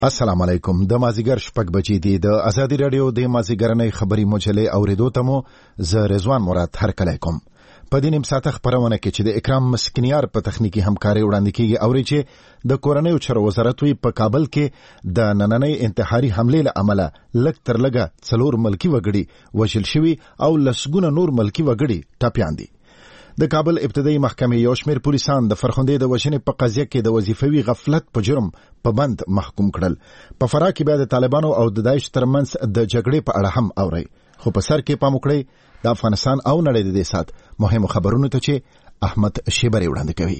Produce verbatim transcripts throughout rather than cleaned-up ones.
السلام علیکم. د مازیګر شپږ بجې دي. د ازادي رادیو د مازیګرنۍ خبري مجلې اوریدو ته مو ز رضوان مراد هرکلی کوم. په دې نیم ساعته خبرونه کې چې د اکرام مسکنیار په تخنیکی همکاري وړاندې کیږي اوري چې د کورنۍ چارو وزارت وی په کابل کې د نننۍ انتحاري حمله له امله لک تر لګه څلور ملکی وګړي وژل شوي او لسګونه نور ملکی وګړي ټاپیان دي. د کابل ابتدایي محکمې یو شمېر پولیسان د فرخندې د وژنې په قضیه کې د وظیفوي غفلت په جرم په بند محکوم کړل. په فراه کې بیا د طالبانو او د داعش ترمنځ د جګړې په اړه هم اوري. خو په سر کې پام وکړئ د افغانستان او نړۍ د دې سات مهمو خبرونو ته چې احمد شیبری وړاندې کوي.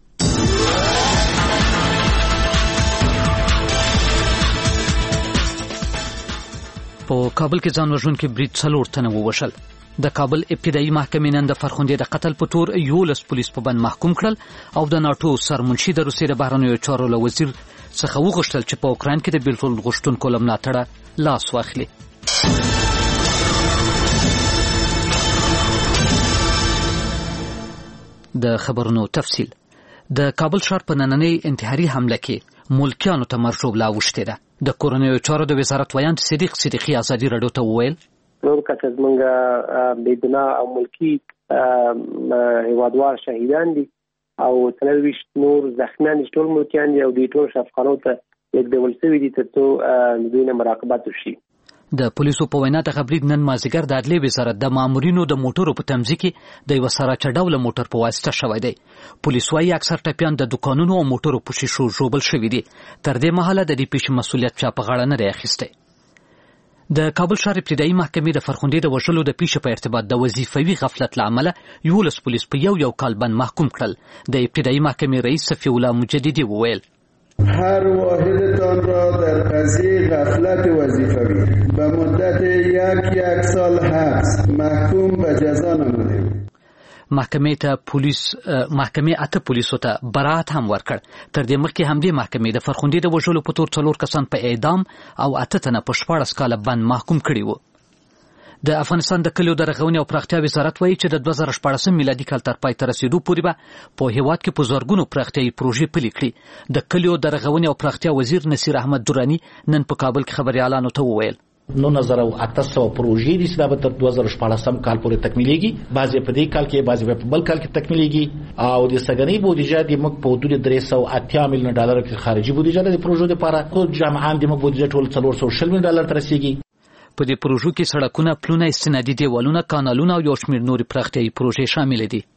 په کابل کې ځان وژونکي برید څلور تنه ووژل. د کابل ابتدایي محکمې نن د فرخندې د قتل په تور یولس پولیس په بند محکوم کړل او د ناټو سرمنشي د روسیې د بهرنیو چارو له وزیر څخه وغوښتل چې په اوکراین کې د بیلتون غوښتونکو له ملاتړه لاس واخلي. د خبرونو تفصیل. د کابل ښار په نننۍ انتحاري حمله کې ملکیانو ته مرجوب لا اوښتې ده. د کورنیو چارو د وزارت ویاند صدیق صدیقي ازادي رادیو ته وویل نور کسه زمونږ بېګنا او ملکی هیوادوال شهیدان دي او څلوېښت نور زخمیان دي. ټول ملکیان دي او د ټول شفقانو ته لیږدول شوي دي تر څو دوی نه مراقبت وشي. د پولیسو په وینا د خبرید نن مازیګر د عدلیې وزارت د مامورینو د موټرو په تمځي کې د یو سراچه ډوله موټر په واسطه شوی دی. پولیس وايي اکثر ټپیان د دکانونو او موټرو په شیشو ژوبل شوي دي. تر دې مهاله د دې پیښې مسؤلیت چا په غاړه نه دی اخیستی. د کابل ښار ابتدایي محکمې د فرخندې د وژلو د پیښې په ارتباط د وظیفوي غفلت له امله یولس پولیس په یو یو کال بند محکوم کړل. د ابتدایي محکمې رئیس صفی الله مجددي وویل هر واحدتان را در قضیه غفلت وظیفوی به مدت یک یک سال حبس محکوم به جزا نمودیم. محکمې ته پولیس محکمې اته پولیسو ته برات هم ورکړ. تر دې مخکې همدې محکمې د فرخندې د وژلو په تور څلور کسان په اعدام او اته تنه په شپاړس کاله بند محکوم کړي وو. د افغانستان د کلیو د رغونې او پراختیا وزارت وایي چې د دوه زره شپاړسم میلادي کال تر پای ته رسیدو پورې به په هیواد کې په زرګونو پراختیایي پروژې پلي کړي. د کلیو د رغونې او پراختیا وزیر نصیر احمد درانی نن په کابل کې خبريالانو ته وویل نو زره او اته سوه پروژې دي چې دا به تر دوه زره شپاړسم کال پورې تکمیلېږي. بعضې په دې کال کې بعضې په بل کال کې تکمیلېږي او د سږنۍ بودیجه د موږ په حدود درې سوه اتیا میلیونه ډالر کې خارجي بودیجه ده د پروژو دپاره. خو جمعاً د موږ بودیجه ټول څلور سوه شل میلیونه ډالر ته رسېږي. په دې پروژو کې سړکونه، پلونه، استنادي دیوالونه، کانالونه او یو شمېر نورې پراختیایي پروژې شاملې دي.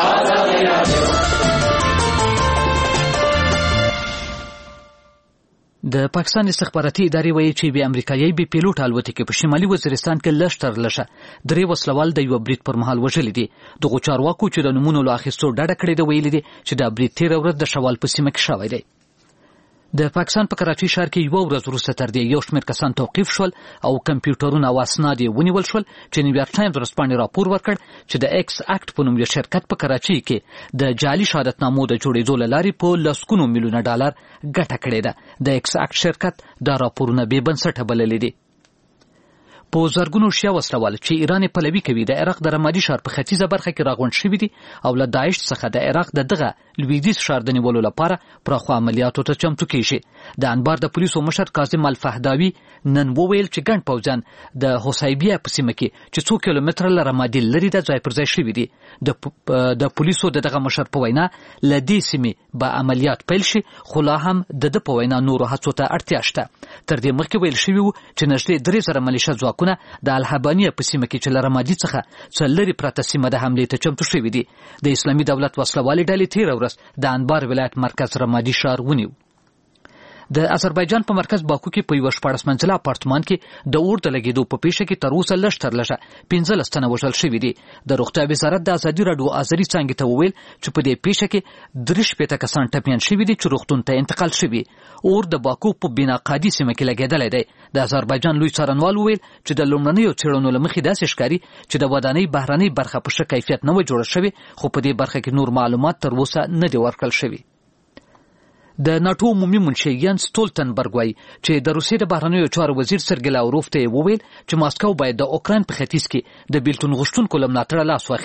د پاکستان استخباراتي ادارې وایي چې بې امریکایي بې پیلوټ الوتکې په شمالي وزیرستان کې لږ تر لږه درې وسلوال د یوه برید پر مهال وژلي دي. دغو چارواکو چې د نومونو له اخیستو ډډه کړې ده ویلي دي چې دا برید تېره ورځ د شوال په سیمه کې شوی دی. د پاکستان په کراچۍ ښار کې یوه ورځ وروسته تر دې یو شمېر کسان توقیف شول او کمپیوټرونه او اسناد یې ونیول شول چې نیویارک ټایمز ورځپاڼې راپور ورکړ چې د ایکس اکټ په نوم یو شرکت په کراچۍ کې د جعلي شهادتنامو د جوړېدو له لارې په لسګونو میلیونه ډالر ګټه کړې ده. د ایکس اکټ شرکت دا راپورونه بې بنسټه بللي دي. په زرګونو شیا وسلوال چې ایران پلوي کوي د عراق د رمادي ښار په ختیځه برخه کې راغونډ شوي دي او له داعش څخه د عراق د دغه لویدیځ ښار د نیولو لپاره پراخو عملیاتو ته چمتو کیږي. د انبار د پولیسو مشر کاظم الفهداوي نن وویل چې ګڼ پوځیان د حسیبیه په سیمه کې چې څو کیلومتره له رمادي لرې ده ځای پر ځای شوي دي. د پولیسو د دغه مشر په وینا له دې سیمې به عملیات پیل شي خو لا هم د ده په وینا نورو هڅو ته اړتیا شته. تر دې مخکې ویل شوي وو چې نږدې درې زره ملیشه ځواکونه د الحبانیه په سیمه کې چې له رمادي څخه څه لرې پرته سیمه د حملې ته چمتو شوي دي. د اسلامي دولت وسلوالې ډلې تېره ورځ د انبار ولایت مرکز رمادي ښار ونیو. د آذربایجان په مرکز باکو کې په یوه شپاړس منزله اپارتمان کې د اور د لګېدو په پیښه کې تر اوسه لږ تر لږه پنځلس تنه وژل شوي دي. د روغتیا وزارت د ازادي راډیو آذري څانګې ته وویل چې په دې پیښه کې درې شپېته کسان ټپیان شوي دي چې روغتون ته انتقال شوي. اور د باکو په بیناقادي سیمه کې لګېدلی دی. د آذربایجان لوی څارنوال وویل چې د لومړنیو څېړنو له مخې داسې ښکاري چې د ودانۍ بهرنۍ برخه په ښه کیفیت نه وه جوړه شوې خو په دې برخه کې نور معلومات تر اوسه نه دي ورکړل شوي. د ناټو عمومي منشي ینس ستولتنبرګ وایي چې د روسیې د بهرنیو چارو وزیر سرګی لاوروف ته وویل چې ماسکو باید د اوکراین په ختیځ کې د بیلتون غوښتونکو له ملاتړه لاس واخلي.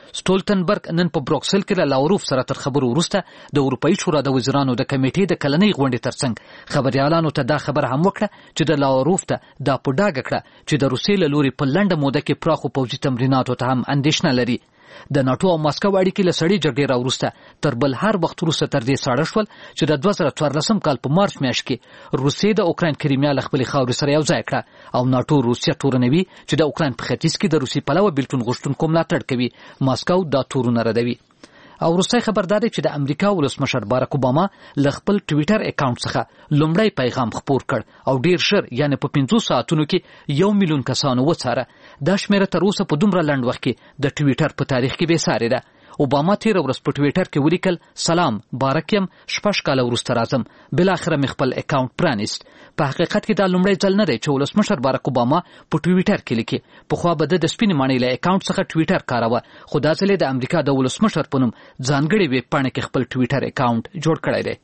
سټولټنبرګ نن په بروکسل کې له لاوروف سره تر خبرو وروسته د اروپאי شورا د وزیرانو د کمیټې د کلنۍ غونډې ترڅنګ خبريالانو ته دا خبر هم وکړه چې د لاوروف ته دا په ډاګه کړه چې د روسیې له لوري په لنډه موده کې پراخو پوځي تمریناتو ته هم اندېښنه لري. د ناتو او ماسکو اړیکې له سړې جګړې راوروسته تر بل هر وخت وروسته تر دې ساړه شول چې د دوه زره څوارلسم کال په مارچ میاشت کې روسیې د اوکراین کریمیا له خپلې خاورې سره یو ځای کړه او ناتو روسیه تورنوي چې د اوکراین په ختیځ کې د روسي پلوه بیلتون غوښتونکو ملاتړ کوي. ماسکو دا تورونه ردوي. او روسي خبردار دی چې د امریکا ولسمشر بارک اوباما له خپل ټویټر اکاونټ څخه لومړی پیغام خپور کړ او ډیر ژر یعنی په پنځه ساعتونو کې یو میلیون کسانو وڅاره. دا شمیره تر اوسه په دومره لنډ وخت کې د ټویټر په تاریخ کې بې سارې ده. اوباما تیر ورځ په ټویټر کې ولیکل سلام بارک یم شپږ کاله وروسته راځم بل اخر مې خپل اکاونټ پرانیست. په حقیقت کې دا لومړی ځل نه دی چې ولسمشر بارک اوباما په ټویټر کې لیکي. پخوا به د سپینې ماڼۍ له اکاونټ څخه ټویټر کاروه خو دا ځل د امریکا د ولسمشر په نوم ځانګړي ویب پاڼه کې خپل ټویټر اکاونټ جوړ کړی دی.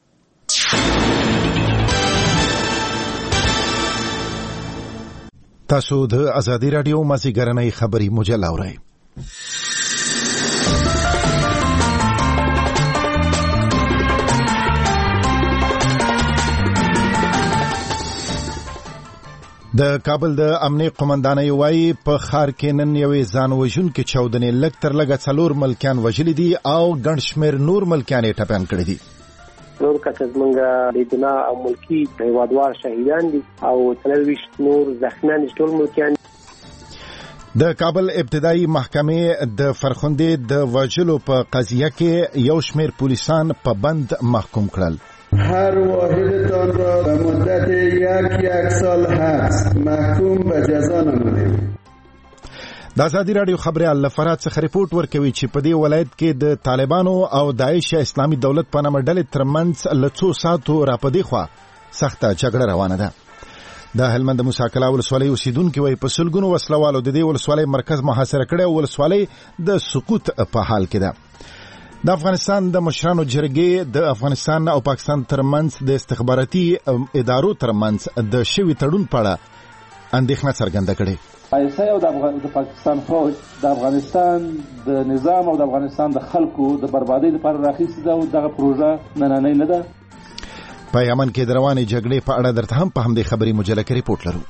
تاسو د ازادي رادیو مازیګرنۍ خبري مجله اورئ. د کابل د امنیه قومندانۍ وایي په ښار کې نن یوې ځان وژونکې چاودنې لږ تر لږه څلور ملکیان وژلي دي او ګڼ شمېر نور ملکیان یې ټپیان کړي دي. نور کسان زمونږ د ګناه او ملکي هیوادوال شهیدان دي او څلوېښت نور زخمیان دي ټول ملکیان. د کابل ابتدایي محکمې د فرخندې د وژلو په قضیه کې یو شمېر پولیسان په بند محکوم کړل. هر واحدتان را به مدت یک یک سال حبس محکوم به جزا نمودیم. د ازادي رادیو خبريال لفرات څخه ریپورت ورکوي چې په دې ولایت کې د طالبانو او داعش اسلامي دولت په نامه ډلې ترمنځ له څو ساعتو راپدې خوا سخته جګړه روانه ده. د هلمند موسی کلا ولسوالۍ اوسیدونکو وایي په سلګونو وسلوالو د دې ولسوالۍ مرکز محاصره کړی او ولسوالۍ د سقوط په حال کې ده. د افغانستان د مشرانو جرګې د افغانستان او پاکستان ترمنځ د استخباراتي ادارو ترمنځ د شوي تړون په اړه اندېښنه څرګنده کړې. آی اس آی او د پاکستان فوج د افغانستان د نظام او د افغانستان د خلکو د بربادۍ لپاره راخیستې ده او دغه پروژه نننۍ نه ده. په یمن کې د روانې جګړې په اړه درته هم په همدې خبري مجله کې ریپورت لرو.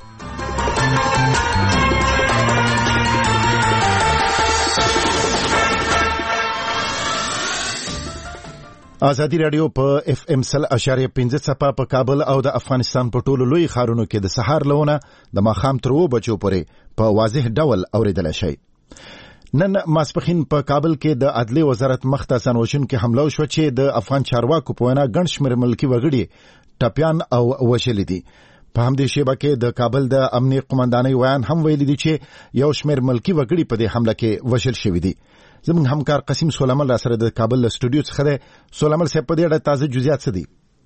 ازادي رادیو په اف ام سل اشاریه پنځه څپه په کابل او د افغانستان په ټولو لوی ښارونو کې د سهار لونه د ماښام تر اوو بجو پورې په واضح ډول اوریدلی شئ. نن ماسپښین په کابل کې د عدلي وزارت مخته ځان وژونکې حمله وشوه چې د افغان چارواکو په وینا ګڼ شمېر ملکي وګړي ټپیان او وژلي دي. په همدې شیبه کې د کابل د امنیه قومندانۍ ویان هم ویلي دي چې یو شمېر ملکي وګړي په دې حمله کې وژل شوي دي. زموږ همکار قسیم سولمل را سره د کابل له سټوډیو څخه دی. سولمل صاحب په دې اړه تازه جزئیات څه دي؟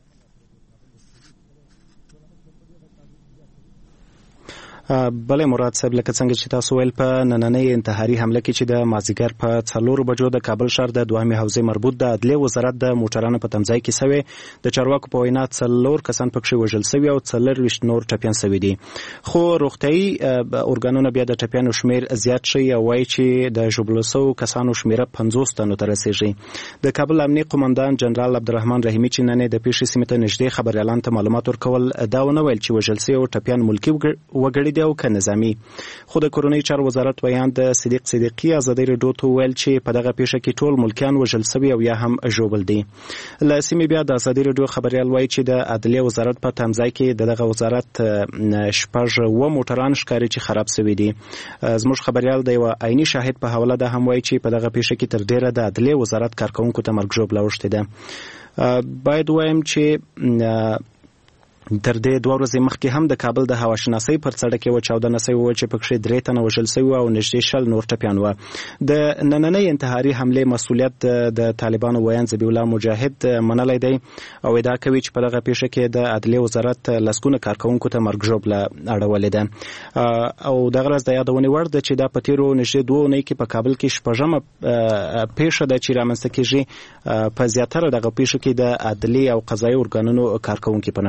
بلې مراد صاحب لکه څنګه چې تاسو ویل په نننۍ انتحاري حمله کې چې د مازیګر په څلورو بجو د کابل ښار د دوهمې حوزې مربوط د عدلیې وزارت د موټرانو په تمځای کې سوی د چارواکو په وینا څلور کسان پکښې وژل سوي او څلرویشت نور ټپیان سوي دي. خو روغتیایي ارګانونه بیا د ټپیانو شمیر زیات شوی او وایي چې د ژوبلو سوو کسانو شمیره پنځوس تنو ته رسیږي. د کابل امنیه قومندان جنرال عبدالرحمن رحیمي چې نن د پیښې سیمې ته نږدې خبریالانو ته معلومات ورکول دا ونه ویل چې وژل سوي ټپیان ملکي وګړي او که نظامي. خو د کورنۍ چارو وزارت ویان د صدیق صدیقي ازادي رادیو ته ویل چې په دغه پیښه کې ټول ملکیان وژل سوي او یا هم ژوبل دي. له سیمې بیا د ازادي رادیو خبريال وایي چې د عدلیې وزارت په تمځای کې دغه وزارت شپږ و موټران ښکاري چې خراب سوي دي. زموږ خبريال د یو عیني شاهد په حواله ده هم وایي چې په دغه پیښه کې تر ډیره د عدلیې وزارت کارکونکو ته مرګ ژوبله اوښتې ده. باید وایم چې تر دې دوه ورځې مخکې هم د کابل د هواشناسۍ پر سړک یوه چاودنه سوې وه چې پکښې درې تنه وژل سوي او نږدې شل نور ټپیان وه. د نننۍ انتحاري حملې مسؤلیت د طالبانو ویان ذبیح الله مجاهد منلی دی او ادعا کوي چې په دغه پیښه کې د عدلیې وزارت لسګونه کارکوونکو ته مرګ ژوبله اړولې ده. او دغه ورځ د یادونې وړ ده چې دا په تېرو نږدې دوه اونۍ کې په کابل کې شپږمه پیښه ده چې رامنځته کېږي. په زیاتره دغه پیښو کې د عدلیې او قضایي ارګانونو کارکوونکي په نښه سوي دي.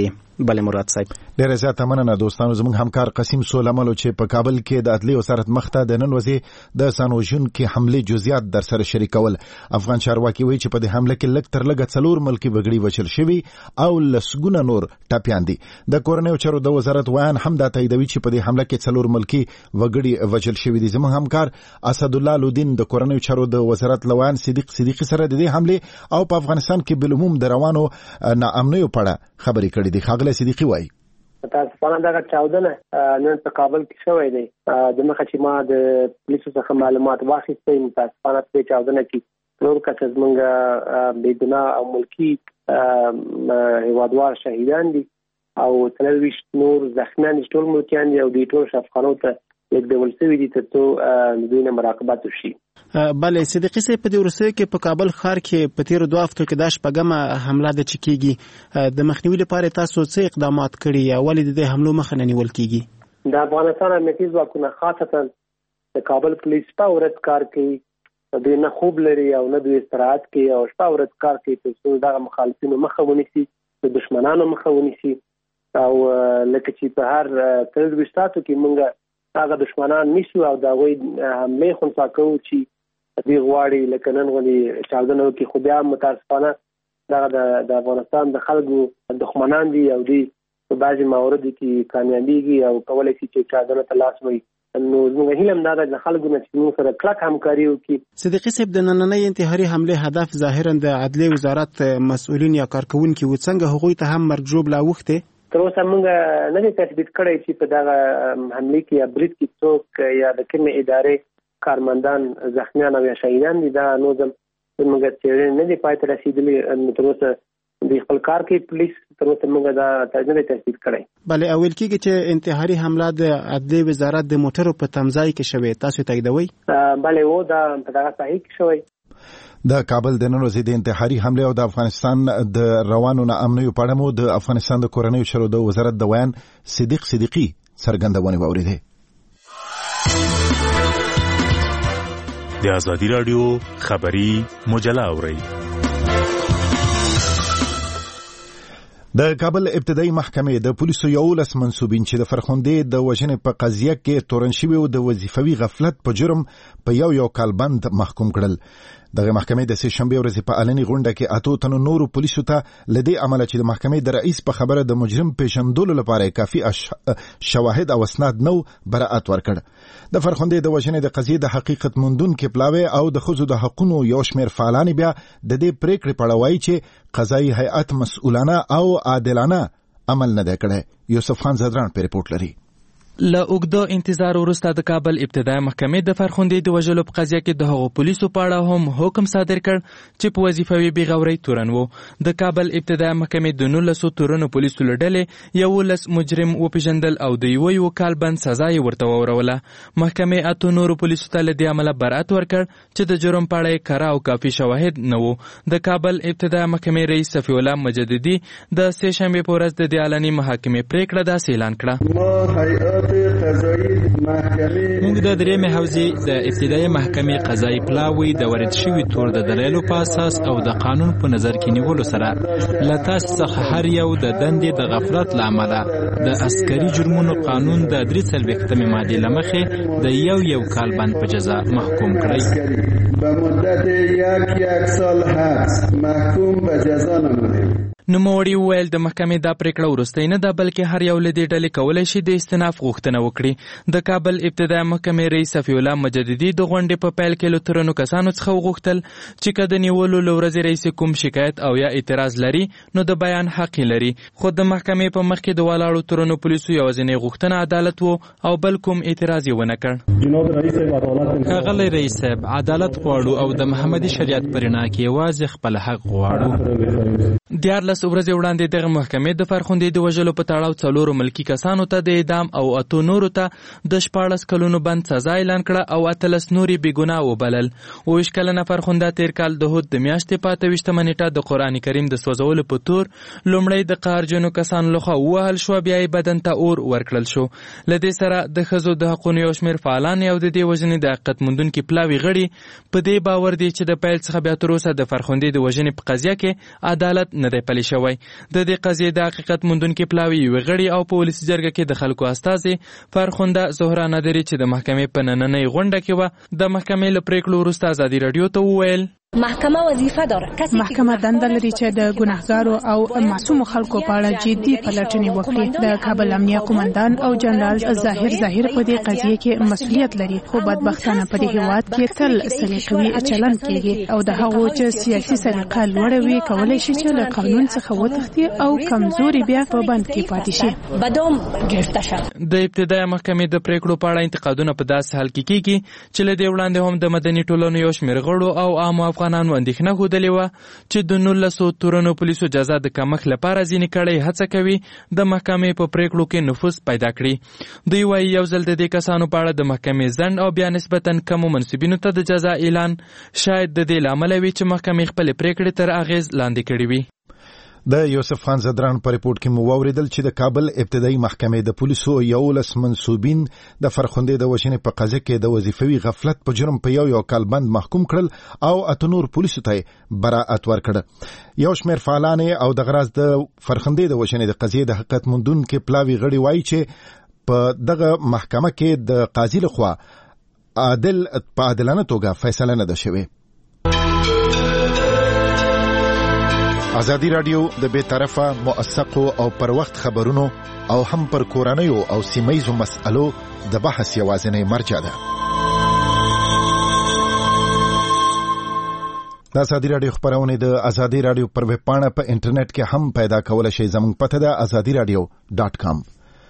دي. بله مراد صاحب ډیره زیاته مننه دوستانو. زموږ همکار قسیم سولملو چې په کابل کې د عدلي وزارت مخته د نن ورځې د سانوژن کې حمله جزئیات در سره شریکول. افغان چارواکي وایي چې په دې حمله کې لږ تر لږه څلور ملکی وګړي وژل شوي او لسګونه نور ټپیان دي. د کورنیو چارو د وزارت ویان هم دا تاییدوي چې په دې حمله کې څلور ملکی وګړي وژل شوي دي. زموږ همکار اسد الله لودین د کورنیو چارو د وزارت لوان صدیق صدیقی سره د دې حمله او په افغانستان کې بالعموم د روانو ناامنیو په اړه خبرې کړې دي. خاغله صدیقی وایي متاسفانه دا چاودنه نن په کابل کې شوې ده. د مخه چې ما د پولیسو څخه معلومات واخیستې، متاسفانه په چاودنه کې نور کسان زمونږ بېګناه او ملکی هیوادوال شهیدان دي او تلويشت نور زخمیان ټول ملکیان دي او د ټول شفقانو ته یک ډول سوي دي ته دوی نه مراقبت وشي. بله صدیقی صاحب په دې ورسره کې په کابل ښار کې په تیر دوه هفتو کې د شپږمه حمله د چکیږي د مخنیوي لپاره تاسو څه اقدامات کړي یا ولې د حملو مخه نه نیول کیږي؟ د افغانستان امنیتي ځواکونه خاصتا د کابل پولیس په ورځ کار کوي، دوی نه خوب لري او نه دوی استراحت کوي او شپه ورځ کار کوي چې دغه مخالفینو مخه ونیسي، د دشمنانو مخه ونیسي او لکه چې په هر تلویزیوناتو کې موږ هغه دشمنان نیسو او دا وایي حمله خونسا کوو چې دوی غواړي لکه نن غوندې چاودنه وکړي. خو بیا متاسفانه دغه د افغانستان د خلکو دښمنان دي او دوی په بعضې مواردو کې کامیابېږي او کولی شي چې چاودنه ته لاس وایي. نو زموږ هیله هم دا ده د خلکو نه چې موږ سره کلک همکاري وکړي. صدیقي صاحب د نننۍ انتحاري حملې هدف ظاهرا د عدلي وزارت مسؤلین یا کارکوونکي و، څنګه هغوی ته هم مرګ ژوبله اوښتې؟ تر اوسه موږ نه دی تثبیت کړی چې په دغه حملې کې یا برید کې څوک یا د کومې ادارې کارمندان زخمیان او یا شهیدان دي. دا نو زموږ څېړنې نه دي پای ته رسېدلې. تر اوسه د خپل کار کې پولیس تر اوسه موږ دا نه دی تثبیت کړی. بله ویل کېږي چې انتحاري حمله د عدلي وزارت د موټرو په تمځای کې شوې، تاسو تاییدوئ؟ بله و دا په دغه ساحې کې شوی. د کابل د نن ورځې د انتحاري حمله او د افغانستان د روانو ناامنیو په اړه مو د افغانستان د کورنیو چارو د وزارت د ویان صدیق صدیقی څرګندونې واورېدې. د ازادي راډیو خبري مجله اورئ. د کابل ابتدایي محکمې د پولیسو یولس منصوبین چې د فرخندې د وژنې په قضیه کې تورن شوي او د وظیفوي غفلت په جرم په یو یو کال بند محکوم کړل. دغه محکمې د سه شنبې ورځې په اعلاني غونډه کې اتو تنو نورو پولیسو ته لدې عمله چې د محکمې د رئیس په خبره د مجرم پیژندلو لپاره کافي شواهد او اسناد نو براءت ورکړ. د فرخندې د وژنې د قضیې د حقیقت موندونکو پلاوی او د ښځو د حقونو یو شمېر فعالان بیا د دې پریکړې په اړه وایي چې قضایي هیئت مسؤلانه او عادلانه عمل نه دی کړی. یوسف خان زدران په ریپورت لري. له اوږده انتظار وروسته د کابل ابتدایي محکمې د فرخندې د وژلو په قضیه کې د هغو پولیسو په اړه هم حکم صادر کړ چې په وظیفوي بېغورۍ تورن وو. د کابل ابتدایي محکمې د نولسو تورنو پولیسو له ډلې یولس مجرم وپېژندل او د یوه یوه کال بند سزا یې ورته ووروله. محکمې اتو نورو پولیسو ته له دې عمله براءت ورکړ چې د جرم په اړه یې کره او کافي شواهد نه وو. د کابل ابتدایي محکمې رئیس صفي الله مجددي د سه شنبې په ورځ د دې اعلاني محاکمې پریکړه داسې اعلان کړه. موږ د درېمې حوزې د ابتدایي محکمې قضایي پلاوی د وارد شوي تور د دلایلو په اساس او د قانون په نظر کې نیولو سره له تاسو څخه هر یو د دندې د غفلت له امله د عسکري جرمونو قانون د درې څلوېښتمې مادې له مخې د یو یو کال بند په جزا محکوم کړئ. به مدت یک یک سال حبس محکوم به جزا نمودیم. نوموړي وویل د محکمې دا پریکړه وروستۍ نه ده بلکې هر یو له دې ډلې کولی شي د استناف غوښتنه وکړي. د کابل ابتدایي محکمې رئیس صفي الله مجددي د غونډې په پیل کې له تورنو کسانو څخه وغوښتل چې که د نیولو له ورځې رئیس کوم شکایت او یا اعتراض لري نو د بیان حق لري. خو د محکمې په مخ کې د ولاړو تورنو پولیسو یوازینۍ غوښتنه عدالت وو او بل کوم اعتراض یې ونه کړ. ښاغلی رئیس صاحب، عدالت غواړو او د محمدي شریعت په رڼا کې یوازې خپل حق غواړو. دیارلس ورځې وړاندې دغه محکمې د فرخندې د وژلو په تړاو څلورو ملکي کسانو ته د اعدام او اتو نورو ته د شپاړس کلونو بند سزا اعلان کړه او اتلس نورې بېګناه وبلل. اوویشت کلنه فرخنده تېر کال د هود د میاشتې په اته ویشتمه نیټه د قرآن کریم د سوځولو په تور لومړی د قهرجنو کسانو لخوا ووهل شوه، بیا یې بدن ته اور ورکړل شو. له دې سره د ښځو د حقونو یو شمېر فعالان او د دې وژنې د حقیقت موندونکي پلاوي غړي په دې باور دي چې د پیل څخه بیا تر اوسه د فرخندې د وژنې په قضیه کې عدالت نه دی پلی پیل شوی. د دې قضیې د حقیقت موندونکي پلاوي یوې غړي او په ولسي جرګه کې د خلکو استازي فرخنده زهرا نادري چې د محکمې په نننۍ غونډه کې وه د محکمې له پریکړو وروسته ازادي راډیو ته وویل محکمه وظیفه داره. محکمه دنده لري چې د ګناهګارو او معصوم خلکو په اړه جدي پلټنې وکړي. د کابل امنیه قومندان او جنرال ظاهر ظاهر په دې قضیه کې مسؤلیت لري، خو بدبختانه په دې هیواد کې تل سلیقوي چلن کیږي او د هغو چې سیاسي سلیقه لوړه وي کولای شي چې له قانون څخه وتښتي او کمزوري بیا په بند کې پاتې شي. بدوم گرفته شو. د ابتدایي محکمې د پریکړو په اړه انتقادونه په داسې حال کې کیږي چې له دې وړاندې هم د مدني ټولنو یو شمېر غړو او عامو افغانانو اندېښنه ښودلې وه چې د نولسو تورنو پولیسو جزا د کمښت لپاره ځینې کړۍ هڅه کوي د محکمې په پریکړو کې نفوذ پیدا کړي. دوی وایي یو ځل د دې کسانو په اړه د محکمې ځنډ او بیا نسبتا کمو منصبینو ته د جزا اعلان شاید د دې له امله وي چې محکمې خپلې پریکړې تر اغېز لاندې کړې وي. د یوسف خان زدران په ریپورت کې مو واوریدل چې د کابل ابتدایي محکمې د پولیسو یولس منصوبین د فرخندې د وژنې په قضیه کې د وظیفوي غفلت په جرم په یو یو کال بند محکوم کړل او اتنور پولیسو ته براءت ورکړه. یو شمېر فعالان او د غراز د فرخندې د وژنې د قضیې د حقیقت موندونکي پلاوي غړي وایي چې په دغه محکمه کې د قاضي لخوا عادل په عادلانه توګه فیصله نه ده شوې. ازادي راډیو د بے طرفه موثقو او پر وخت خبرونو او هم پر کورنیو او سیمایزو مسألو د بحث یوازینی مرجع ده. د ازادي راډیو خبرونه د ازادي راډیو پر ویب پاڼه په انټرنیټ کې هم پیدا کولای شئ. زموږ پته ده ازادي راډیو ډاټ کام.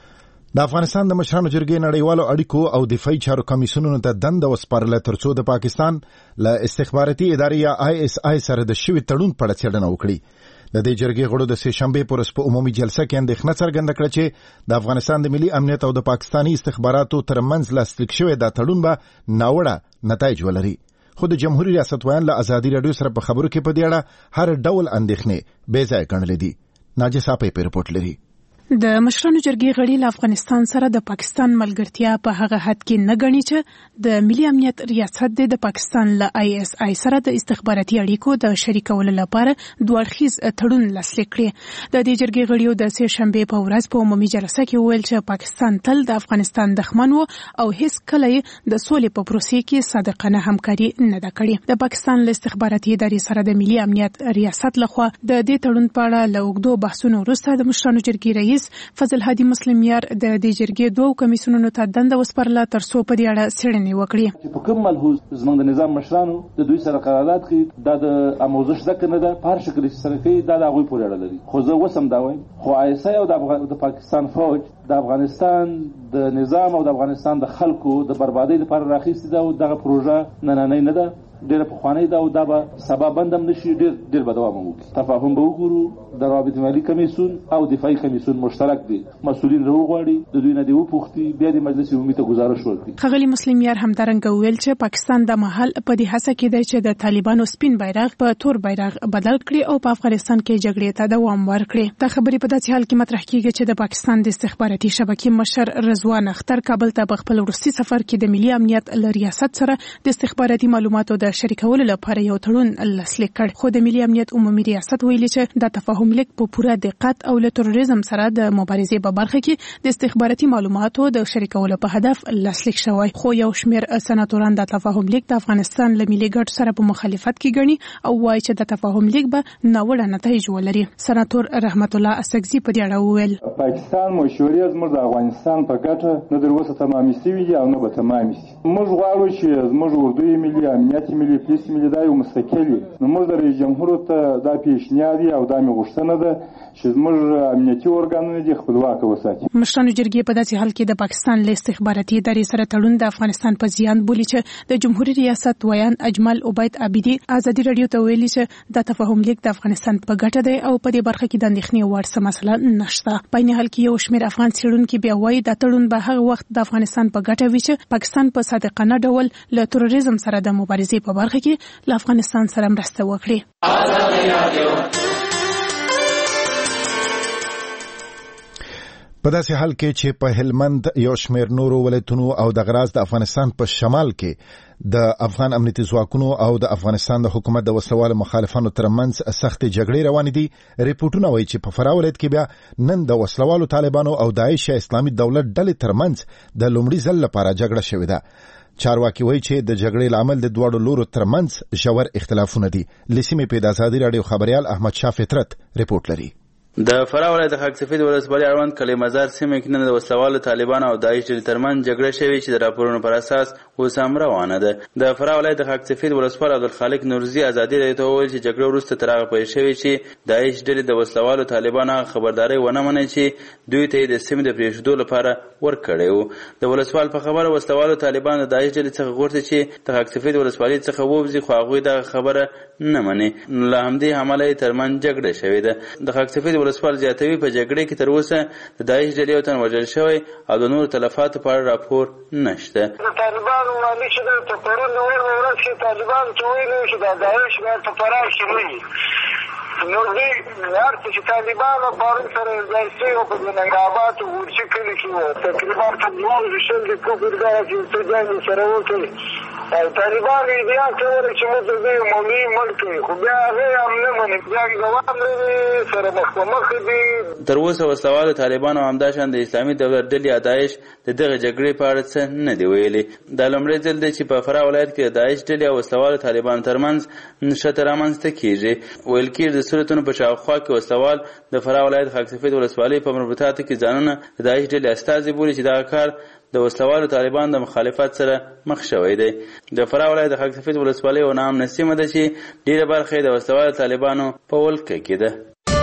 د افغانستان د مشرانو جرګې نړیوالو اړیکو او دفاعي چارو کمیسیونونو ته دنده وسپارله ترڅو د پاکستان له استخباراتي ادارې یا آی اس آی سره د شوي تړون په اړه څېړنه وکړي. د دې جرګې غړو د سه شنبې په ورځ په عمومي جلسه کې اندېښنه څرګنده کړه چې د افغانستان د ملي امنیت او د پاکستاني استخباراتو ترمنځ لاسلیک شوی دا تړون به ناوړه نتایج ولري. خو د جمهوریت ریاست ویان له ازادي راډیو سره په خبرو کې په دې اړه هر ډول اندېښنې بې ځایه ګڼلې دي. ناجیه صاحب په رپورټ لري. د مشرانو جرګې غړي له افغانستان سره د پاکستان ملګرتیا په هغه حد کې نه ګڼي چې د ملي امنیت ریاست د پاکستان له آی اس آی سره د استخباراتي اړیکو د شریکولو لپاره دوه اړخیز تړون لاسلیک کړي. د دې جرګې غړیو د سه شنبې په ورځ په عمومي جلسه کې وویل چې پاکستان تل د افغانستان دښمن و او هیڅ کله د سولې په پروسې کې صادقانه همکاري نه ده کړې. د پاکستان له استخباراتي ادارې سره د ملي امنیت ریاست لخوا د دې تړون په اړه له اوږدو بحثونو وروسته د مشرانو جرګې رئیس فضل هادي مسلم یار د دې جرګې دوه کمیسیونونو ته دنده وسپارله ترڅو په دې اړه څېړنې وکړي. په کوم ملحوظ زموږ د نظام مشرانو د دوی سره قرارداد کوي دا د اموزش ځکه نه ده په هر شکل چې سره کوي دا د هغوی پورې اړه لري. خو زه اوس هم دا وایم خو آی اس آی او د پاکستان فوج د افغانستان د نظام او د افغانستان د خلکو د بربادۍ لپاره راخیستې ده او دغه پروژه نننۍ نه ده، ډېره پخوانۍ ده او دا به سبا بند هم نشي، ډېر ډېر به دوام وکړي. تفاهم به وګورو. د رابطې مالي کمیسیون او دفاعي کمیسیون مشترک دي، مسؤلین راوغواړي، د دوی نه دې وپوښتي، بیا د مجلس عمومي ته ګزارش وکړي. ښاغلي مسلم یار همدارنګه وویل چې پاکستان د مهال په دې هڅه کې دی چې د طالبانو سپین بیرغ په تور بیرغ بدل کړي او په افغانستان کې جګړې ته دوام ورکړي. دا خبرې په داسې حال کې مطرح کیږي چې د پاکستان د استخباراتي شبکې مشر رضوان اختر کابل ته په خپل وروستي سفر کې د ملي امنیت له ریاست سره د استخباراتي معلوماتو د شریکولو لپاره یو تړون لاسلیک کړ. خو د ملي امنیت عمومي ریاست ویلي چې دا تفاهم لیک په پوره دقت او له تروریزم سره د مبارزې په برخه کې د استخباراتي معلوماتو د شریکولو په هدف لاسلیک شوی. خو یو شمېر سناتوران د تفاهم لیک د افغانستان له ملي ګټو سره په مخالفت کې ګڼي او وایي چې د تفاهم لیک به ناوړه نتایج ولري. سناتور رحمت الله اسکزي په دې اړه وویل پاکستان مشورې زموږ د افغانستان په ګټه نه تر اوسه تمامې شوي او نه به تمامې شي. موږ غواړو چې زموږ اردوی ملي امنیت ملي پولیس ملي دا یو مستقل وي. نو موږ د رئیس جمهور ته دا پیشنهاد او دا مې غوښتنه ده چې زموږ امنیتي ارګانونه دې خپلواکه وساتي. مشرانو جرګې په داسې حال کې د پاکستان له استخباراتي ادارې سره تړون د افغانستان په زیان بولي چې د جمهوریت ریاست ویان اجمل عبید عابدي ازادي راډیو ته ویلي چې د تفاهم لیک د افغانستان په ګټه دی او په دې برخه کې د اندېښنې وړ څه مسله نشته. په عین حال کې یو شمېر افغان څېړونکي بیا وایي دا تړون به هغه وخت د افغانستان په ګټه وي چې پاکستان په صادقانه ډول له تروریزم سره د مبارزې په برخه کې له افغانستان سره مرسته وکړي. په داسې حال کې چې په هلمند یو شمېر نورو ولایتونو او د غراز د افغانستان په شمال کې د افغان امنیتي ځواکونو او د افغانستان د حکومت د وسلوالو مخالفانو ترمنځ سختې جګړې روانې دي، ریپورټونه وایي چې په فراه ولایت کې بیا نن د وسلوالو طالبانو او داعش اسلامي دولت ډلې ترمنځ د لومړي ځل لپاره جګړه شوې ده. چارواکي وایي چې د جګړې لامل د دواړو لورو ترمنځ ژور اختلافونه دي. لسیمې په د ازادي راډیو خبريال احمد شاه فطرت ریپورټ لري. د فراه ولایت د خاک سفید ولسوالۍ اړوند کلی مزار سیمه کې نن د وسلوالو طالبانو او داعش ډلې ترمنځ جګړه شوې چې د راپورونو پر اساس اوس هم روانه ده. د فراه ولایت د خاک سفید ولسوال عبدالخالق نورزي ازادي راډیو ته وویل چې جګړه وروسته تر هغه پیل شوې چې داعش ډلې د وسلوالو طالبانو خبرداري ونه مني چې دوی ته د سیمې د پرېښودو لپاره ورکړی وو. د ولسوال په خبره وسلوالو طالبانو د داعش ډلې څخه غوښتي چې د خاک سفید ولسوالۍ څخه ووځي، خو هغوی دغه خبره نه مني. له همدې امله یې ترمنځ جګړه شوې ده. د خاک سفید ولسوال زیاتوي په جګړې کې تر اوسه د داعش ډلې یو تن وژل شوی او د نورو تلفاتو په اړه راپور نشته. د طالبانو والي چې دلته پرون د ورځ ورځ کې طالبان چې ویلي چې د داعش باید په فراه کې نه وي، نو دوی هر څه چې طالبانو پرون سره یوځای شوي وو په جنګاباد او ورچي کلي کې وو، تقریبا په دوولس شل د کوپرګاه کې څه سره وکړي او طالبان یې بیا کولی چې موږ دوی مولوي مړ کړي، خو بیا هغې هم نه مني، بیا ګوام لري سره مخ په مخ دي. تر اوسه وسلوالو طالبانو همداشان د اسلامي دولت ډلې یا داعش د دغه جګړې په اړه څه نه دي ویلي. دا لومړی ځل دی چې په فراه ولایت کې د داعش ډلې او وسلوالو طالبانو ترمنځ نښته رامنځته کېږي. ویل کېږي د سورتونو په شاوخوا کې وسلوال د فراه ولایت خاک سفید ولسوالۍ په مربوطاتو کې ځانونه د داعش ډلې استازي بولي چې دغه کار د وسلوالو طالبان د مخالفت سره مخ شوی دی. د فراه ولایت د خاک سفید ولسوالۍ یو نام نسیمه ده چې ډېره برخه یې د وسلوالو طالبانو په ولکه کې ده.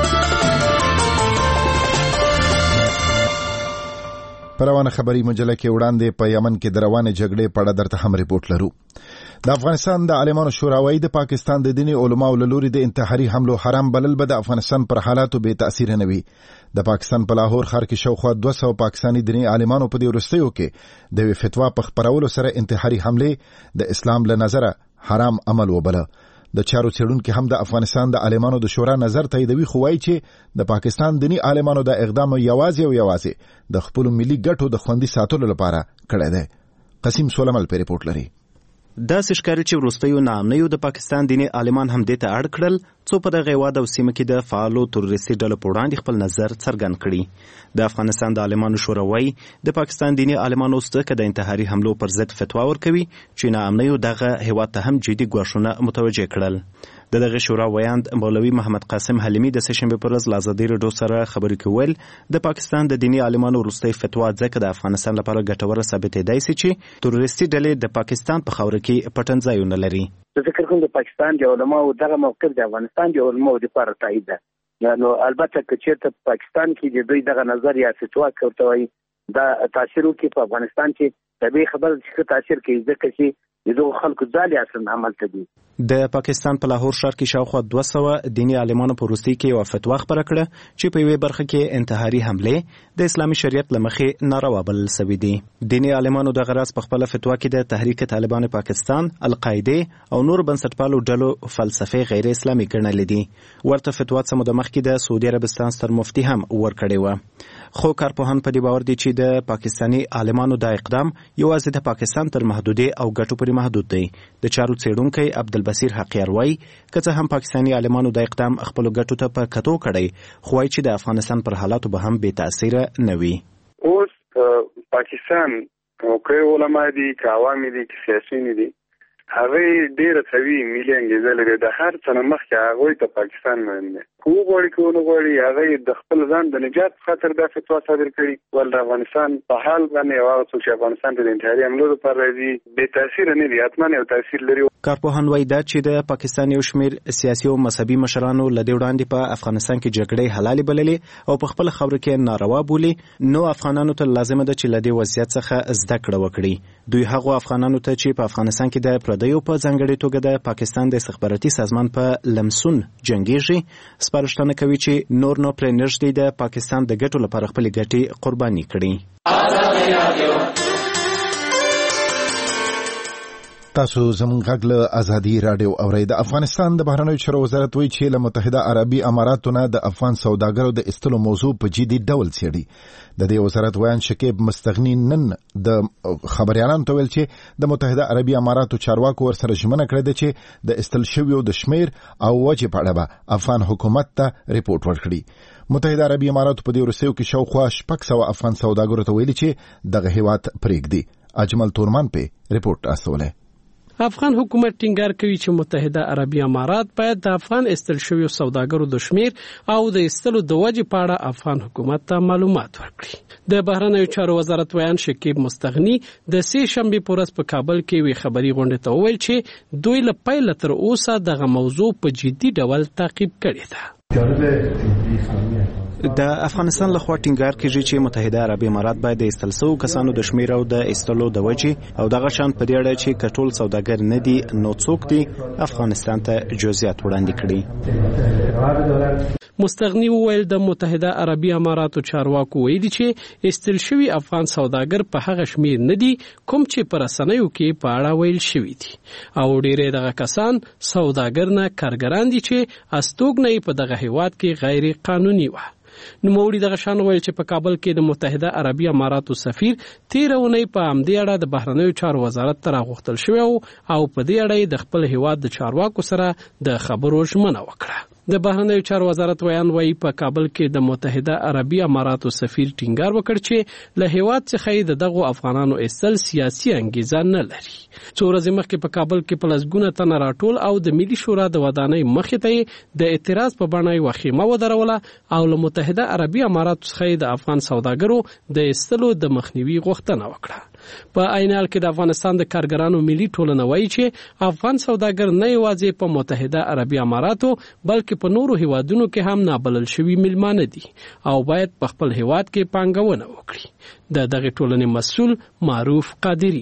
په روانه خبري مجله کې وړاندې په یمن کې د روانې جګړې په اړه درته هم ریپورټ لرو. د افغانستان د عالمانو شورا وايي د پاکستان د دیني علماو له لوري د انتحاري حملو حرام بلل به د افغانستان پر حالاتو بې تاثیر نه وي. د پاکستان په لاهور ښار کې شاوخوا دوه سوه پاکستاني دیني عالمانو په دې وروستیو کې د یوې فتوا په خپرولو سره انتحاري حملې د اسلام له نظره حرام عمل وبله. د چارو څېړونکي هم د افغانستان د عالمانو د شورا نظر تاییدوي، خو وایي چې د پاکستان دیني عالمانو د اقدام یوازې او یوازې د خپلو ملي ګټو د خوندي ساتلو لپاره کړی دی. قسیم سولمل په ریپورټ لري. داسې ښکاري چې وروستیو ناامنیو د پاکستان دیني عالمان هم دې ته اړ کړل څو په دغه هېواد او سیمه کې د فعالو تروریستي ډلو په وړاندې خپل نظر څرګند کړي. د افغانستان د عالمانو شورا وایي د پاکستان دیني عالمانو اوس که د انتحاري حملو پر ضد فتوا ورکوي چې ناامنیو دغه هېواد ته هم جدي ګواښونه متوجه کړل. د دغه شورا ویاند مولوي محمد قاسم حلیمي د سهشنبې پر ورځ له ازادي راډیو سره خبرې کې ویل د پاکستان د دیني عالمانو وروستۍ فتوا ځکه د افغانستان لپاره ګټوره ثابتېدای سي چې تروریستي ډلې د پاکستان په خاوره کې پټنځایونه لري. زه فکر کوم د پاکستان د علماو دغه موقف د افغانستان د علماو لپاره تایید ده. نو البته که چېرته په پاکستان کې د دوی دغه نظر یا فتوا کوي وایي دا تاثیر وکړي په افغانستان کې طبیعي خبره چې تاثیر کوي ځکه چې دغه خلکو ځالې اصلا عمل ته دي. د پاکستان په لاهور ښار کې شاوخوا دوه سوه دیني عالمانو په وروستي کې یوه فتوا خپره کړه چې په یوې برخه کې انتحاري حملې د اسلامي شریعت له مخې ناروا بلل سوي دي. دیني عالمانو دغه راز په خپله فتوا کې د تحریک طالبان پاکستان، القاعدې او نور بنسټپالو ډلو فلسفې غیر اسلامي ګڼلې دي. ورته فتوا څه موده مخکې د سعودي عربستان ستر مفتي هم ورکړې وه. خو کارپوهان په دې باور دي چې د پاکستاني عالمانو دا اقدام یوازې د پاکستان تر محدودې او ګټو پورې محدود دی. د چارو څېړونکی عبدالبصیر حقیار وایي که څه هم پاکستاني عالمانو دا اقدام خپلو ګټو ته په کتو کړی، خو وایي چې د افغانستان پر حالاتو به هم بې تاثیره نه وي. اوس پاکستان که علما دي که عوامې دي که سیاسیون دي هغوی ډېره قوي ملي انګېزه لري. د هر څه نه مخکې هغوی ته پاکستان مهم دی. که وغواړي که ونه غواړي هغوی د خپل ځان د نجات په خاطر دا فتوا صادر کړي. ول د افغانستان په حال باندې او هغه څوک چې افغانستان ته د انتحاري حملو لپاره راځي بې تاثیره نه دي، حتما یو تاثیر لري. کارپوهان وایي دا چې د پاکستان یو شمېر سیاسي او مذهبي مشرانو له دې وړاندې په افغانستان کې جګړې حلالې بللې او په خپله خاوره کې ناروا بولي، نو افغانانو ته لازمه ده چې له دې وضعیت څخه زده کړه وکړي. دوی هغو افغانانو ته چې په افغانستان کې د پردیو په ځانګړې توګه د پاکستان د استخباراتي سازمان په لمسون جنګېږي سپارښتنه کوي چې نور نو پرې نږدې د پاکستان د ګټو لپاره خپلې ګټې قرباني کړي. تاسو زموږ غږ له ازادي رادیو اورئ. د افغانستان د بهرنیو چارو وزارت وایي چې له متحده عربي اماراتو نه د افغان سوداګرو د ایستلو موضوع په جدي ډول څېړي. د دې وزارت ویان شکیب مستغنی نن د خبريالانو ته ویل چې د متحده عربي اماراتو چارواکو ورسره ژمنه کړې ده چې د ایستل شویو د شمیر او وجې په اړه به افغان حکومت ته ریپورت ورکړي. متحده عربي اماراتو په دې وروستیو کې شاوخوا شپږ سوه افغان سوداګرو ته ویلي چې دغه هیواد پرېږدي. اجمل تورمان په ریپورت استوله. افغان حکومت ټینګار کوي چې متحده عربي امارات باید د افغان استل شویو سوداګرو د شمیر او د استلو د وجې په اړه افغان حکومت ته معلومات ورکړي. د بهرنیو چارو وزارت ویان شکیب مستغنی د سې شنبې په ورځ په کابل کې وی خبري غونډه ته وویل چې دوی له پیل تر اوسه دغه موضوع په جدي ډول تعقیب کړی ده. د افغانستان له خوا ټینګار کیږي چې متحده عربي امارات باید د استلسو کسانو د شمیر او د استلو د وجې او دغه شان په دې اړه چې کټول سوداګر نه دي نو څوک دي افغانستان ته جزئیات وړاندې کړي. مستغنی وویل د متحده عربي اماراتو چارواکو ویلي چې استل شوی افغان سوداګر په هغه شمیر نه دي کوم چې پر رسنیو کې په اړه ویل شوی دي او ډیره دغه کسان سوداګر نه کارګران دي چې استوګنې په دغه هیواد کې غیر قانوني و. نو موري دغه شان ویل چې په کابل کې د متحده عربي اماراتو سفیر تیر اونۍ په همدې اړه د بهرنیو چارو وزارت ته راغوښتل شوی او په دې اړه د خپل هیواد د چارواکو سره د خبرو ژمنه وکړه. د بهرنیو چارو وزارت ویان وایي په کابل کې د متحده عربي اماراتو سفیر ټینګار وکړ چې له هیواد څخه د دغو افغانانو ایستل سیاسي انګیزه نه لري. څو ورځې مخکې په کابل کې په لسګونه تنه راټول او د ملي شورا د ودانۍ مخې ته د اعتراض په بڼه یوه خیمه ودروله او له متحده عربي اماراتو څخه د افغان سوداګرو د ایستلو د مخنیوي غوښتنه وکړه. په عین حال کې د افغانستان د کارګرانو ملي ټولنه وایي چې افغان سوداګر نه یوازې په متحده عربي اماراتو بلکې په نورو هیوادونو کې هم نابلل شوي میلمانه دي او باید په خپل هیواد کې پانګونه وکړي. د دغه ټولنې مسؤل معروف قادری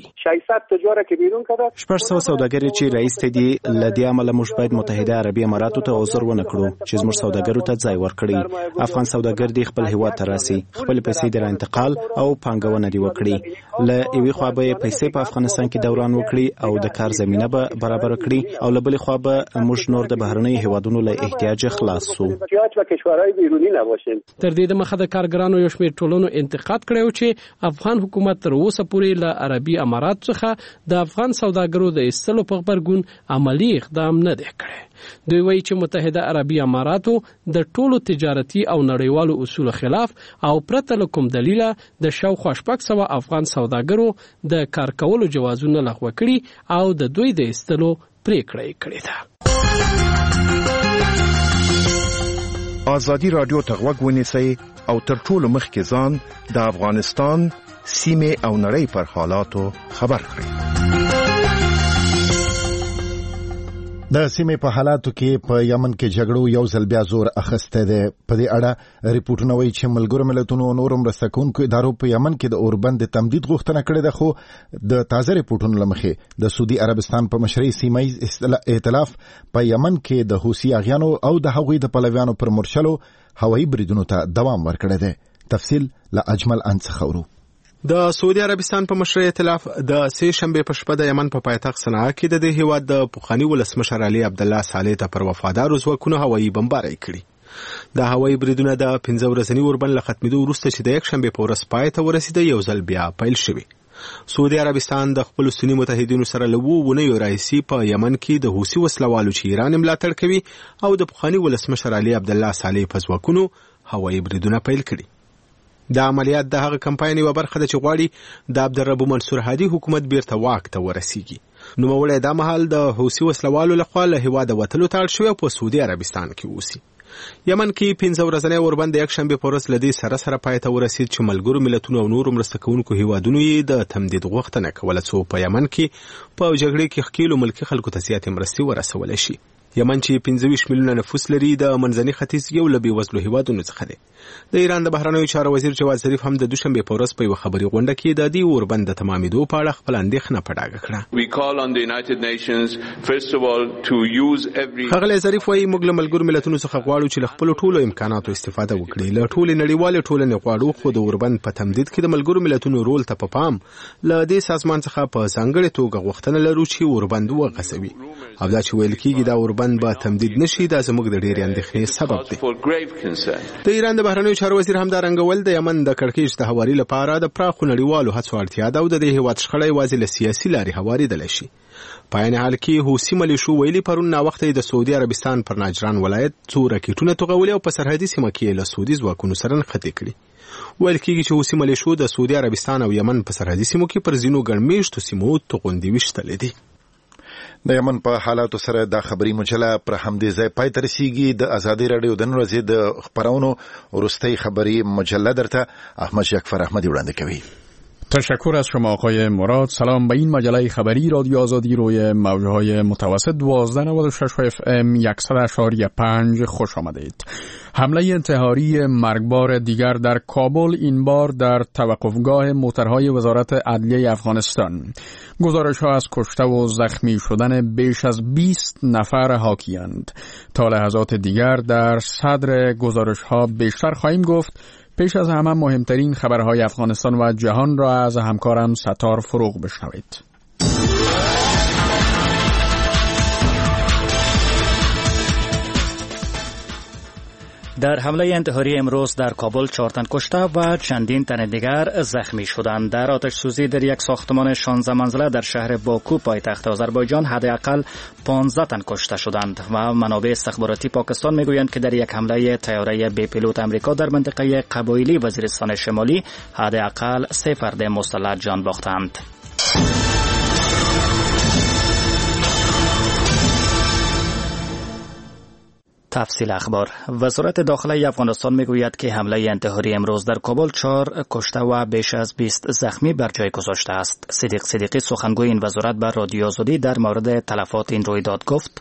شپږ سوه سوداګر چې رئیس ته دي لدی عمله موږ باید متحده عربي اماراتو ته عذر ونه کړو چې زموږ سوداګرو ته ځای ورکړي. افغان سوداګر دي خپل هیواد ته راسي خپل پیسې د انتقال او پانګونه دی وکړي. له یوې خوا به پیسې په افغانستان کې دوران وکړي او د کار زمينه به برابر کړي او له بلې خوا به موږ نور د بهرنیو هیوادونو له احتیاج خلاص سو. تر دې د مخه د کارګرانو یو شمېر ټولنو انتقاد کړی چې افغان حکومت تر اوسه پورې له عربي امارات څخه د افغان سوداګرو د ایستلو په غبرګون عملی اقدام نه دی کړی. دوی وایي چې متحده عربي اماراتو د ټولو تجارتي او نړیوالو اصولو خلاف او پرته له کوم دلیله د شاوخوا شپږ سوه افغان سوداګرو د کار کولو جوازونه لغوه کړي او د دوی د ایستلو پریکړه یې کړې ده. ازادي رادیو ته غوږ ونیسئ او تر ټولو مخکې ځان د افغانستان سیمې او نړۍ پر حالاتو خبر کړئ. د سیمې په حالاتو کې په یمن کې جګړو یو ځل بیا زور اخیستی دی. په دې اړه ریپورټونه وایي چې ملګرو ملتونو او نورو مرسته کوونکو ادارو په یمن کې د اوربند د تمدید غوښتنه کړې ده، خو د تازه ریپورټونو له مخې د سعودي عربستان په مشرۍ سیمه ییز ائتلاف په یمن کې د حوثي اغیانو او د هغوی د پلویانو پر مرشلو هوایي بریدونو ته دوام ورکړی دی. تفصیل له اجمل ان څخه ورو. د سعودي عربستان په مشرۍ ائتلاف د سې شنبې په شپه د یمن په پایتخت صنعا کې د دې هیواد د پخواني ولسمشر علي عبدالله صالح ته پر وفادارو ځواکونو هوایي بمبارۍ کړي. د هوایي بریدونه د پنځه ورځني اوربند له ختمېدو وروسته چې د یک شنبې په ورځ پای ته ورسېده یو ځل بیا پیل شوي. سعودي عربستان د خپل سنی متحدینو سره له اوو اونیو راهیسې په یمن کې د حوثي وسلوالو چې ایران ملاتړ کوي او د پخواني ولسمشر علي عبدالله صالح په ځواکونو هوایي بریدونه پیل کړي. د عملیات د هغه کمپاین یوه برخه ده چې غواړي د عبدالرب منصور هادي حکومت بیرته واک ته ورسیږي. نوموړی دا مهال د حوثي وسلوالو لخوا له هیواده وتلو ته اړ شوی او په سعودي عربستان کې اوسي. یمن کې پنځه ورځنی اوربند د یک شنبې په ورځ له دې سره سره پای ته ورسېد چې ملګرو ملتونو او نورو مرسته کوونکو هیوادونو یې د تمدید غوښتنه کوله څو په یمن کې په جګړې کې ښکېلو ملکي خلکو ته زیاتې مرستې ورسولی شي. یمن چې پنځه ویشت میلیونه نفوس لري د منځني ختیځ یو له بېوزلو هیوادونو څخه دی. د ایران د بهرنیو چارو وزیر جواد ظریف هم د دوشنبې په ورځ په یوه خبري غونډه کې د دې اوربند د تمامېدو په اړه خپل اندېښنه په ډاګه کړه. ښاغلی ظریف وایي موږ له ملګرو ملتونو څخه غواړو چې له خپلو ټولو امکاناتو استفاده وکړي. له ټولې نړیوالې ټولنې غواړو خو د اوربند په تمدید کې د ملګرو ملتونو رول ته په پام له دې سازمان څخه په ځانګړې توګه غوښتنه لرو چې اوربند وغځوي او دا چې ویل کېږي دا اوربند به تمدید نشي دا زموږ د ډېرې اندېښنې سبب دی. د ایران د بهرنیو چارو وزیر همدارنګه ول د یمن د کړکېچ د هواري لپاره د پراخو نړیوالو هڅو اړتیا ده او د دې هېواد شخړه یوازې له سیاسي لارې هوارېدلی شي. په عین حال کې حوثي ملیشو ویلي پرون ناوخته د سعودي عربستان پر ناجران ولایت څو راکېټونه توغولي او په سرحدي سیمه کې له سعودي ځواکونو سره نښتې کړي. ویل کېږي چې حوثي ملیشو د سعودي عربستان او یمن په سرحدي سیمو کې پر ځینو ګڼمېشتو سیمو توغندي ویشتلې دي. د یمن په حالاتو سره د خبري مجله پر همدې ځای پای ته رسیږي. د ازادي راډیو د نن ورځې د خبرونو وروستۍ خبري مجله درته احمد شکفر احمدی وړاندې کوي. تشکر از شما آقای مراد. سلام. به این مجله خبری رادیو آزادی روی موجهای متوسط دوازده نود و شش اف ام صد اشاری پنج خوش آمدید. حمله انتحاری مرگبار دیگر در کابل، این بار در توقفگاه موترهای وزارت عدلیه افغانستان. گزارش ها از کشته و زخمی شدن بیش از بیست نفر حاکی‌اند. تا لحظات دیگر در صدر گزارش ها بیشتر خواهیم گفت. پیش از همه مهمترین خبرهای افغانستان و جهان را از همکارم ستار فروغ بشنوید. در حمله انتحاری امروز در کابل چهار تن کشته و چندین تن دیگر زخمی شدند. در آتش سوزی در یک ساختمان شانزده منزله در شهر باکو پایتخت آذربایجان حداقل پانزده تن کشته شدند و منابع استخباراتی پاکستان میگویند که در یک حمله طیاره بی پیلوت آمریکا در منطقه قبایلی وزیرستان شمالی حداقل سه فرد مسلح جان باختند. تفصیل اخبار. وزارت داخله افغانستان میگوید که حمله انتحاری امروز در کابل چهار کشته و بیش از بیست زخمی بر جای گذاشته است. صدیق صدیقی سخنگوی این وزارت بر رادیو آزادی در مورد تلفات این رویداد گفت: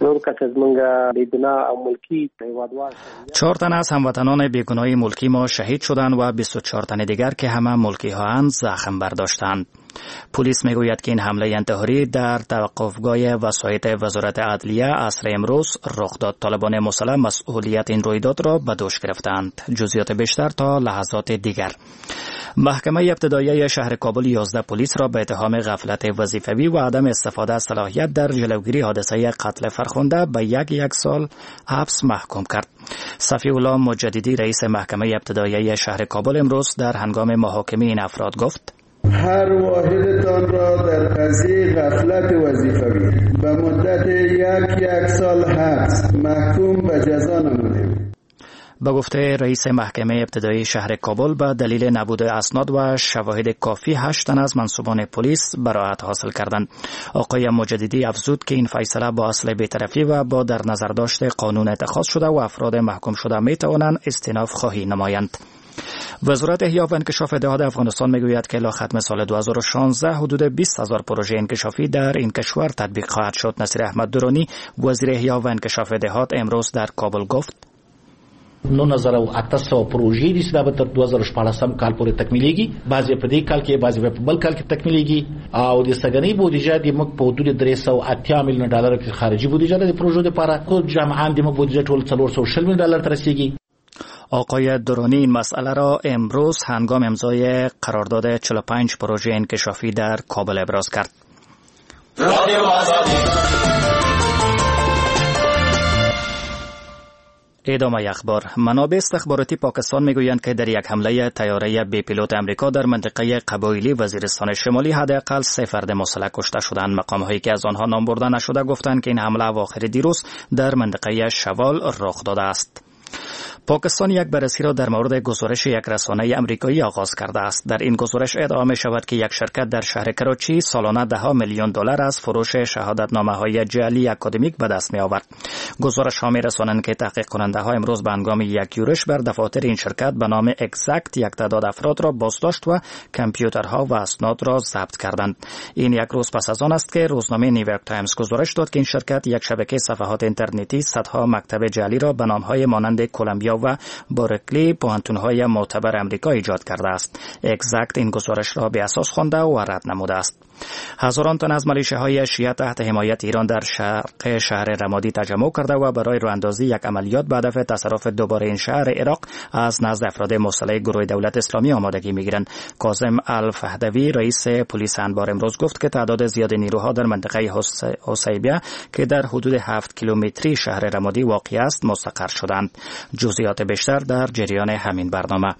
چهار تن از هموطنان بیگناه ملکی ما شهید شدند و بیست و چهار تن دیگر که همه ملکی هاند زخم برداشتند. پلیس میگوید که این حمله انتحاری در توقفگاه وسایط وزارت عدلیه عصر امروز رخ داد. طالبان مسلح مسئولیت این رویداد را به دوش گرفتند. جزئیات بیشتر تا لحظات دیگر. محکمه ابتدایی شهر کابل یازده پلیس را به اتهام غفلت وظیفوی و عدم استفاده از صلاحیت در جلوگیری حادثه قتل فرخنده به یک یک سال حبس محکوم کرد. صفی الله مجددی رئیس محکمه ابتدایی شهر کابل امروز در هنگام محاکمه این افراد گفت: هر واحدتان را در قضیه غفلت وظیفوی به مدت یک یک سال حبس محکوم به جزا نمودیم. به گفته رئیس محکمه ابتدایی شهر کابل به دلیل نبود اسناد و شواهد کافی هشت تن از منصوبان پلیس براءت حاصل کردند. آقای مجددی افزود که این فیصله با اصل بی‌طرفی و با در نظر داشت قانون اتخاذ شده و افراد محکوم شده می توانند استئناف خواهی نمایند. وزارت احیا و انکشاف دهات افغانستان میگوید که الی ختم سال دو هزار و شانزده حدود بیست هزار پروژه انکشافی در این کشور تطبیق خواهد شد. نصیر احمد درانی وزیر احیا و انکشاف دهات امروز در کابل گفت: نو هزار و اته سوه پروژې دي چې دا به تر دوه زره و شپاړسم کال پورې تکمیلېږي. بعضې په دې کال کې بعضې په بل کال کې تکمیلېږي او د سږنۍ بودیجه د موږ په حدود درې سوه اتیا میلیونه ډالر کې خارجي بودیجه ده د پروژو لپاره. خو جمعاً د موږ بودیجه ټول څلور سوه و شل میلیون ډالر ته رسیږي. آقای درانی این مسئله را امروز هنگام امضای قرارداد چهل و پنج پروژه انکشافی در کابل ابراز کرد. ادامه اخبار. منابع استخباراتی پاکستان میگویند که در یک حمله طیاره بی پیلوت آمریکا در منطقه قبایلی وزیرستان شمالی حداقل سه فرد مسلح کشته شدند. مقام‌هایی که از آنها نام برده نشده گفتند که این حمله اواخر دیروز در منطقه شوال رخ داده است. پاکستان یک بررسی را در مورد گزارش یک رسانه آمریکایی آغاز کرده است. در این گزارش ادعا می شود که یک شرکت در شهر کراچی سالانه ده میلیون دلار از فروش شهادتنامه‌های جعلی اکادمیک به دست می آورد. گزارش ها می رسانند که تحقیق کننده ها امروز به هنگام یک یورش بر دفاتر این شرکت به نام اگزکت یک تعداد افراد را بازداشت و کامپیوترها و اسناد را ضبط کردند. این یک روز پس از آن است که روزنامه نیویورک تایمز گزارش داد که این شرکت یک شبکه صفحات اینترنتی صدها مکتب جعلی را به نام‌های مانند کلمبیا و بارکلی پوهنتون‌های معتبر آمریکا ایجاد کرده است. اگزکت این گزارش را به اساس خوانده و رد نموده است. هزاران تن از ملیشه‌های شیعه تحت حمایت ایران در شرق شهر رمادی تجمع کرده و برای راه‌اندازی یک عملیات به هدف تصرف دوباره این شهر عراق از نزد افراد مسلح گروه دولت اسلامی آمادگی می‌گیرند. کاظم الفهدوی رئیس پلیس انبار امروز گفت که تعداد زیاد نیروها در منطقه حسیبیه که در حدود هفت کیلومتری شهر رمادی واقع است مستقر شدند. جزئیات بیشتر در جریان همین برنامه.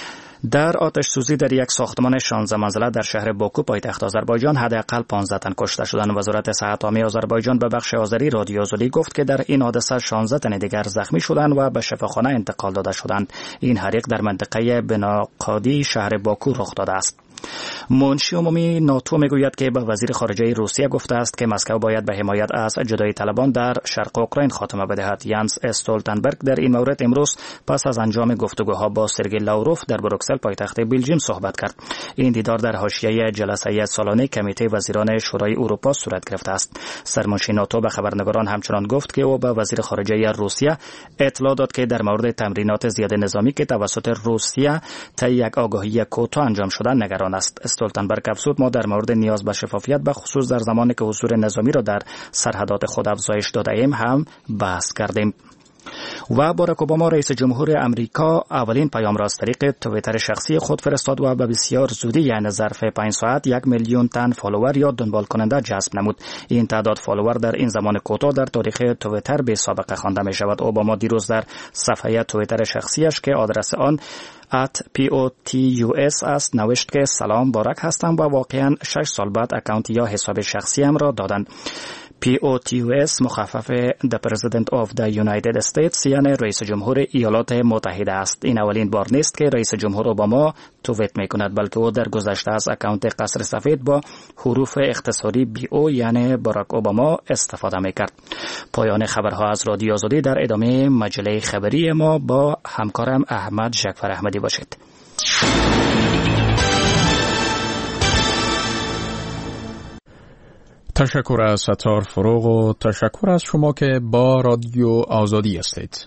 در آتش سوزی در یک ساختمان شانزده منزله در شهر باکو پایتخت آذربایجان حداقل پانزده تن کشته شدند. وزارت صحت عامه آذربایجان به بخش آذری رادیو آزادی گفت که در این حادثه شانزده تن دیگر زخمی شدند و به شفاخانه انتقال داده شدند. این حریق در منطقه بناقادی شهر باکو رخ داده است. منشی عمومی ناتو میگوید که به وزیر خارجه روسیه گفته است که مسکو باید به حمایت از جدایی طلبان در شرق اوکراین خاتمه بدهد. ینس استولتنبرگ در این مورد امروز پس از انجام گفتگوها با سرگئی لاوروف در بروکسل پایتخت بلژیم صحبت کرد. این دیدار در حاشیه جلسه سالانه کمیته وزیران شورای اروپا صورت گرفته است. سرمنشی ناتو به خبرنگاران همچنان گفت که او به وزیر خارجه روسیه اطلاع داد که در مورد تمرینات زیاده نظامی که توسط روسیه طی یک آگاهی کوتاه انجام شده نگران است. استولتنبرگ افزود ما در مورد نیاز به شفافیت به خصوص در زمانی که حضور نظامی را در سرحدات خود افزایش داده ایم هم بحث کردیم. و باراک اوباما رئیس جمهور امریکا اولین پیام را از طریق توییتر شخصی خود فرستاد و به بسیار زودی یعنی ظرف پنج ساعت یک میلیون تن فالوور یا دنبال کننده جذب نمود. این تعداد فالوور در این زمان کوتاه در تاریخ توییتر به سابقه خوانده می شود. اوباما دیروز در صفحه توییتر شخصیش که آدرس آن ات پی او تی یو اس است نوشت که سلام بارک هستم و واقعا شش سال بعد اکانت یا حساب شخصیم را دادند. پی او تی یو اس مخفف The President of the United States یعنی رئیس جمهور ایالات متحده است. این اولین بار نیست که رئیس جمهور اوباما توییت میکند بلکه او در گذشته از اکانت قصر سفید با حروف اختصاری بی او یعنی باراک اوباما استفاده میکرد. پایان خبرها از رادیو آزادی. در ادامه مجله خبری ما با همکارم احمد جعفر احمدی باشید. تشکر از ستار فروغ و تشکر از شما که با رادیو آزادی هستید.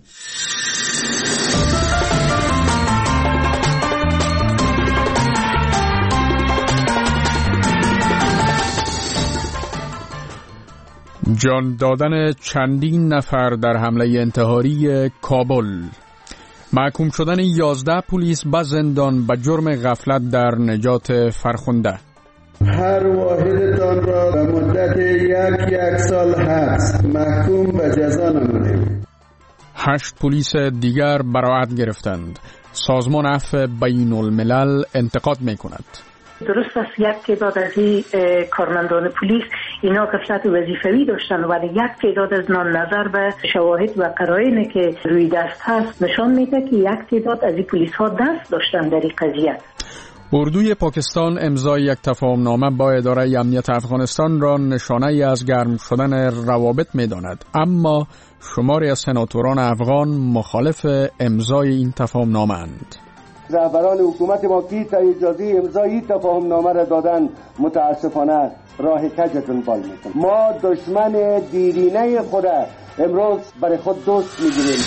جان دادن چندین نفر در حمله انتحاری کابل. محکوم شدن یازده پلیس به زندان به جرم غفلت در نجات فرخنده. هر واحدتان را به مدت یک یک سال حبس محکوم به جزا نمودیم. هشت پلیس دیگر براءت گرفتند. سازمان عفو بین الملل انتقاد می کند. درست است یک تعداد از این کارمندان پلیس اینا غفلت وظیفوی داشتن ولی یک تعداد از نان نظر به شواهد و قرائنی که روی دست هست نشان میده که یک تعداد از این پلیس ها دست داشتن در این قضیه. اردوی پاکستان امضای یک تفاهمنامه با اداره امنیت افغانستان را نشانه‌ای از گرم شدن روابط می‌داند، اما شماری از سناتوران افغان مخالف امضای این تفاهمنامه اند. رهبران حکومت ما که اجازه امضای تفاهمنامه را دادن متاسفانه راه کج دنبال می‌کنند. ما دشمن دیرینه خود امروز برای خود دوست می‌گیریم.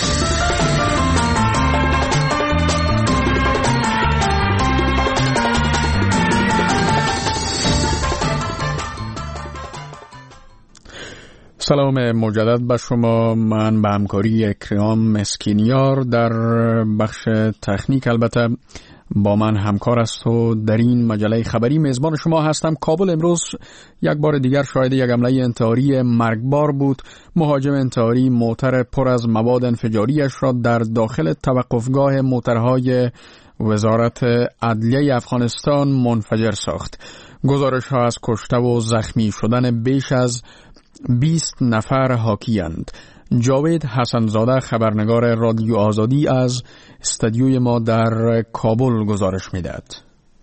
سلام مجدد به شما. من به همکاری اکرام مسکینیار در بخش تکنیک البته با من همکار است و در این مجله خبری میزبان شما هستم. کابل امروز یک بار دیگر شاهد یک حمله انتحاری مرگبار بود. مهاجم انتحاری موتر پر از مواد انفجاریش را در داخل توقفگاه موترهای وزارت عدلیه افغانستان منفجر ساخت. گزارش ها از کشته و زخمی شدن بیش از بیست نفر حاکی‌اند. جاوید حسنزاده خبرنگار رادیو آزادی از استودیوی ما در کابل گزارش می‌دهد.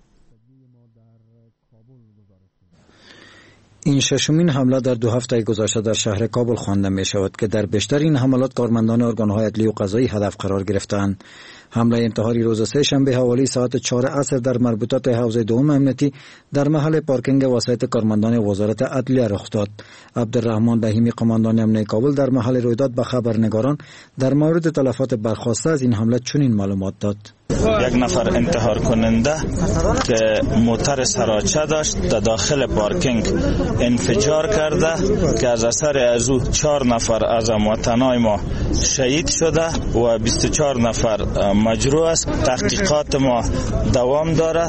این ششمین حمله در دو هفته گذشته در شهر کابل خوانده می شود که در بیشتر این حملات کارمندان ارگان‌های عدلی و قضایی هدف قرار گرفتند. حمله انتحاری روز سه شنبه حوالی ساعت چهار عصر در مربوطات حوزه دوم امنیتی در محل پارکینگ وسایط کارمندان وزارت عدلیه رخ داد. عبدالرحمن دهیمی قماندان امنیتی کابل در محل رویداد به خبرنگاران در مورد تلفات برخواسته از این حمله چنین معلومات داد. یک نفر انتحار کننده که موتر سراچه داشت در داخل پارکینگ انفجار کرده که از اثر از او چهار نفر از هموطنای ما شهید شده و بیست و چهار نفر مجروح است. تحقیقات ما دوام داره.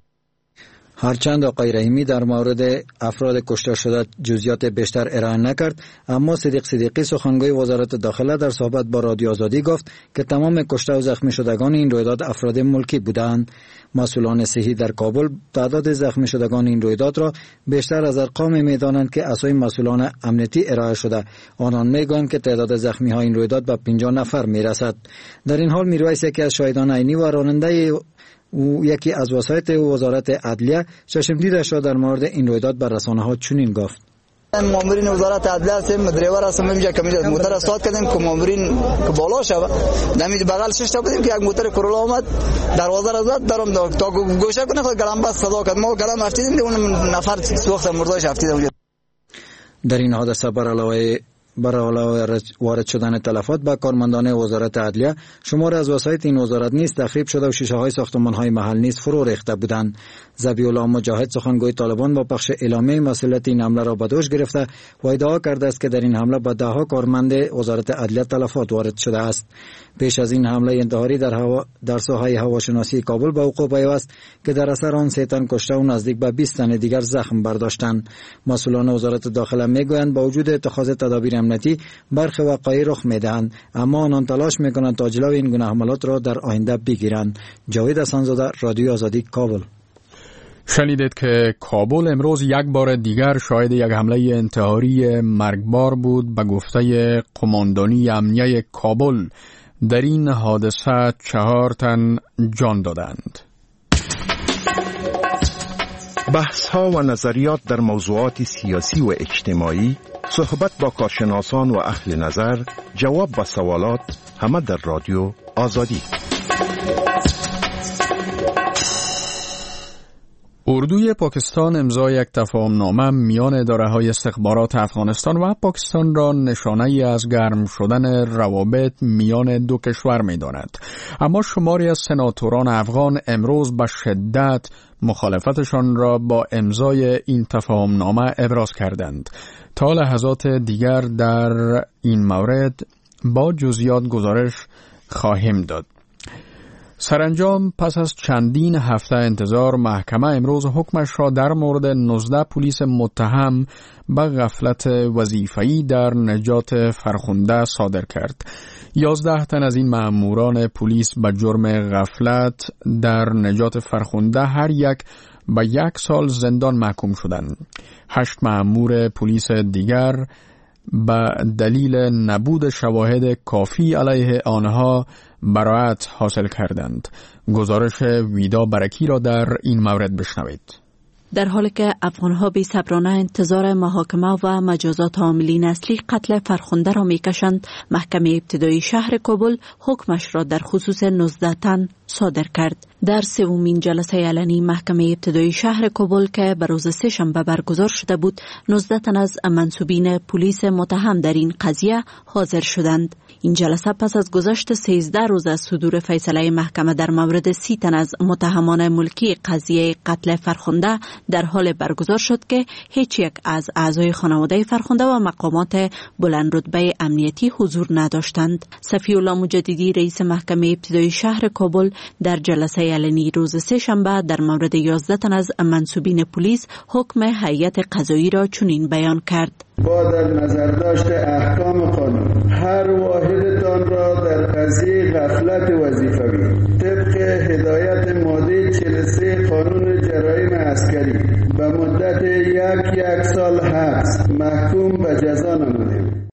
هرچند آقای رحیمی در مورد افراد کشته شده جزئیات بیشتر ارائه نکرد، اما صدیق صدیقی سخنگوی وزارت داخله در صحبت با رادیو آزادی گفت که تمام کشته و زخمی شدگان این رویداد افراد ملکی بودند. مسئولان صحی در کابل تعداد زخمی شدگان این رویداد را بیشتر از ارقام می‌دانند که اسای مسئولان امنیتی ارائه شده. آنان می‌گویند که تعداد زخمی ها این رویداد به پنجاه نفر می‌رسد. در این حال میرویس یکی از شاهدان عینی و راننده او یکی از وسایط وزارت عدلیه چشم دیدش را در مورد این رویداد بر رسانه‌ها چنین گفت: مامورین وزارت عدلیه هستیم، دریور هستم، اینجا کمیته موتر استاد کردیم که مامورین که بالا شود نمید بغل شش تا بودیم که یک موتر کرولا آمد دروازه را زد درم داد تا گوشه کنه خود گلم بس صدا کرد. ما گلم افتیدیم اون نفر سوخت مرداش افتیدیم. در این حادثه بر علاوه بر علاوه وارد شدن تلفات به کارمندان وزارت عدلیه، شمار از وسایط این وزارت نیز تخریب شده و شیشه های ساختمان های محل نیز فرو ریخته بودند. ذبیح الله مجاهد سخنگوی طالبان با پخش اعلامیه مسئولیت این حمله را به دوش گرفته و ادعا کرده است که در این حمله به دهها کارمند وزارت عدلیه تلفات وارد شده است. پیش از این حمله انتحاری در هوا در ساحه هواشناسی کابل به وقوع پیوست که در اثر آن سه تن کشته و نزدیک به بیست تن دیگر زخم برداشتند. مسئولان وزارت داخله میگویند با وجود اتخاذ تدابیر امنیتی برخی وقایع رخ میدهند، اما آنان تلاش میکنند تا جلوی این گونه حملات را در آینده بگیرند. جاوید حسنزاده، رادیو آزادی، کابل. شنیدید که کابل امروز یک بار دیگر شاهد یک حمله انتحاری مرگبار بود. به گفته قماندانی امنیه کابل در این حادثه چهار تن جان دادند. بحث ها و نظریات در موضوعات سیاسی و اجتماعی، صحبت با کارشناسان و اهل نظر، جواب به سوالات، همه در رادیو آزادی. اردوی پاکستان امضای یک تفاهمنامه میان اداره‌های استخبارات افغانستان و پاکستان را نشانه‌ای از گرم شدن روابط میان دو کشور می‌داند. اما شماری از سناتوران افغان امروز به شدت مخالفتشان را با امضای این تفاهمنامه ابراز کردند. تا لحظات دیگر در این مورد با جزئیات گزارش خواهیم داد. سرانجام پس از چندین هفته انتظار، محکمه امروز حکمش را در مورد نوزده پلیس متهم به غفلت وظیفه‌ای در نجات فرخنده صادر کرد. یازده تن از این مأموران پلیس به جرم غفلت در نجات فرخنده هر یک به یک سال زندان محکوم شدند. هشت مأمور پلیس دیگر به دلیل نبود شواهد کافی علیه آنها براءت حاصل کردند. گزارش ویدا برکی را در این مورد بشنوید. در حالی که افغانها بی صبرانه انتظار محاکمه و مجازات عاملین اصلی قتل فرخنده را میکشند، محکمه ابتدایی شهر کابل حکمش را در خصوص نوزده تن صادر کرد. در سومین جلسه علنی محکمه ابتدایی شهر کابل که به روز سه شنبه برگزار شده بود، نوزده تن از منصوبین پلیس متهم در این قضیه حاضر شدند. این جلسه پس از گذشت سیزده روز از صدور فیصله محکمه در مورد سی تن از متهمان ملکی قضیه قتل فرخنده در حال برگزار شد که هیچ یک از اعضای خانواده فرخنده و مقامات بلند رتبه امنیتی حضور نداشتند. صفی الله مجددی رئیس محکمه ابتدایی شهر کابل در جلسه علنی روز سه شنبه در مورد یازده تن از منصوبین پلیس حکم هیئت قضایی را چنین بیان کرد: با در نظر داشت احکام قانون هر واحدتان را در قضیه غفلت وظیفوی طبق هدایت ماده چهل و سه قانون جرایم عسکری به مدت یک یک سال حبس محکوم به جزا نمودیم.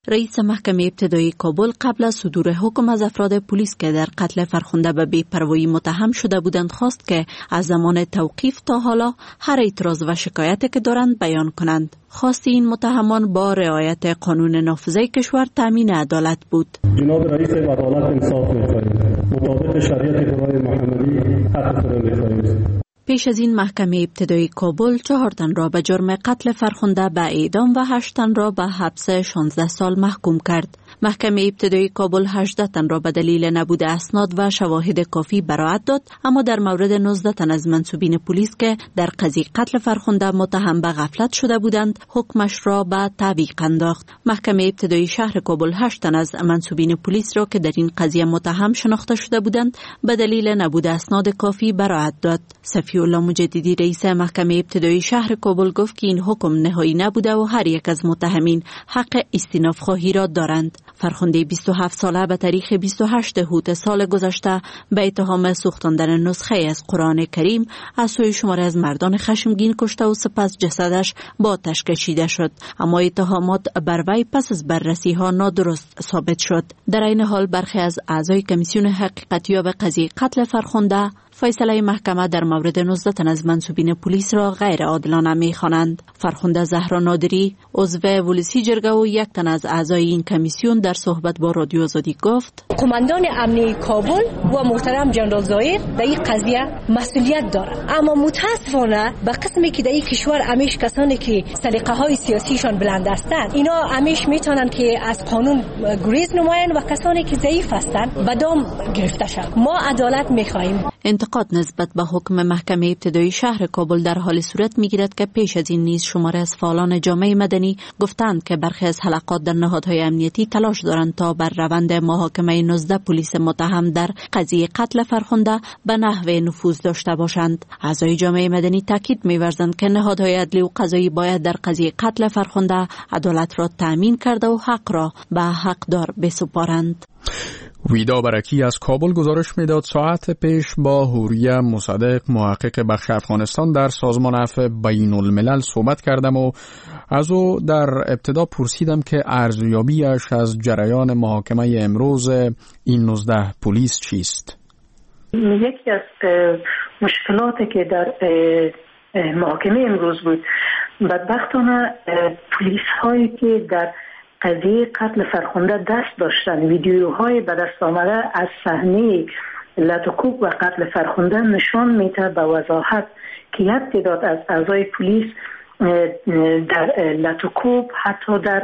رئیس محکمه ابتدایی کابل قبل از صدور حکم از افراد پلیس که در قتل فرخنده به بی‌پروایی متهم شده بودند خواست که از زمان توقیف تا حالا هر اعتراض و شکایتی که دارند بیان کنند. خواست این متهمان با رعایت قانون نافذه کشور تامین عدالت بود. جناب رئیس عدالت انصاف می‌خواهیم. مطابق شریعت خدای محمدی حق خود می‌خواهیم. پیش از این محکمه ابتدایی کابل چهار تن را به جرم قتل فرخنده به اعدام و هشت تن را به حبس شانزده سال محکوم کرد. محکمه ابتدایی کابل هجده تن را به دلیل نبود اسناد و شواهد کافی براءت داد، اما در مورد نوزده تن از منصوبین پلیس که در قضیه قتل فرخنده متهم به غفلت شده بودند حکمش را به تعویق انداخت. محکمه ابتدایی شهر کابل هشت تن از منصوبین پلیس را که در این قضیه متهم شناخته شده بودند به دلیل نبود اسناد کافی براءت داد. صفی الله مجددی رئیس محکمه ابتدایی شهر کابل گفت که این حکم نهایی نبوده و هر یک از متهمین حق استئناف خواهی را دارند. فرخنده بیست و هفت ساله به تاریخ بیست و هشتم هوت سال گذشته به اتهام سوختاندن نسخه از قرآن کریم از سوی شماری از مردان خشمگین کشته و سپس جسدش با آتش کشیده شد، اما اتهامات بر وی پس از بررسی ها نادرست ثابت شد. در این حال برخی از اعضای کمیسیون حقیقتیاب قضیه قتل فرخنده فیصله محکمه در مورد نوزده تن از منصوبین پلیس را غیر عادلانه می‌خوانند. فرخنده زهرا نادری عضو ولسی جرگه و یک تن از اعضای این کمیسیون در صحبت با رادیو آزادی گفت قماندان امنیتی کابل و محترم جنرال زایر در این قضیه مسئولیت دارند، اما متاسفانه به قسمی که در این کشور همیش کسانی که سلیقه‌های سیاسیشان بلند هستند اینا همیش میتونن که از قانون گریز نمایند و کسانی که ضعیف هستند به دام گرفته شوند. ما عدالت می‌خواهیم. انتقاد نسبت به حکم محکمه ابتدایی شهر کابل در حال صورت می‌گیرد که پیش از این نیز شماری از فعالان جامعه مدنی گفتند که برخی از حلقات در نهادهای امنیتی تلاش دارند تا بر روند محاکمه نوزده پلیس متهم در قضیه قتل فرخنده به نحو نفوذ داشته باشند. اعضای جامعه مدنی تاکید می‌ورزند که نهادهای عدلی و قضایی باید در قضیه قتل فرخنده عدالت را تأمین کرده و حق را به حقدار بسپارند. ویدا برکی از کابل گزارش میداد ساعت پیش با حوریه مصدق محقق بخش افغانستان در سازمان عفو بین الملل صحبت کردم و از او در ابتدا پرسیدم که ارزیابیش از جریان محاکمه امروز این نوزده پلیس چیست؟ یکی از مشکلاتی که در محاکمه امروز بود بدبختانه پلیس هایی که در قضیه قتل فرخنده دست داشتن ویدیوهای به دست آمده از صحنه لطوکوب و قتل فرخنده نشان میده به وضاحت که یک تعداد از اعضای پلیس در لطوکوب حتی در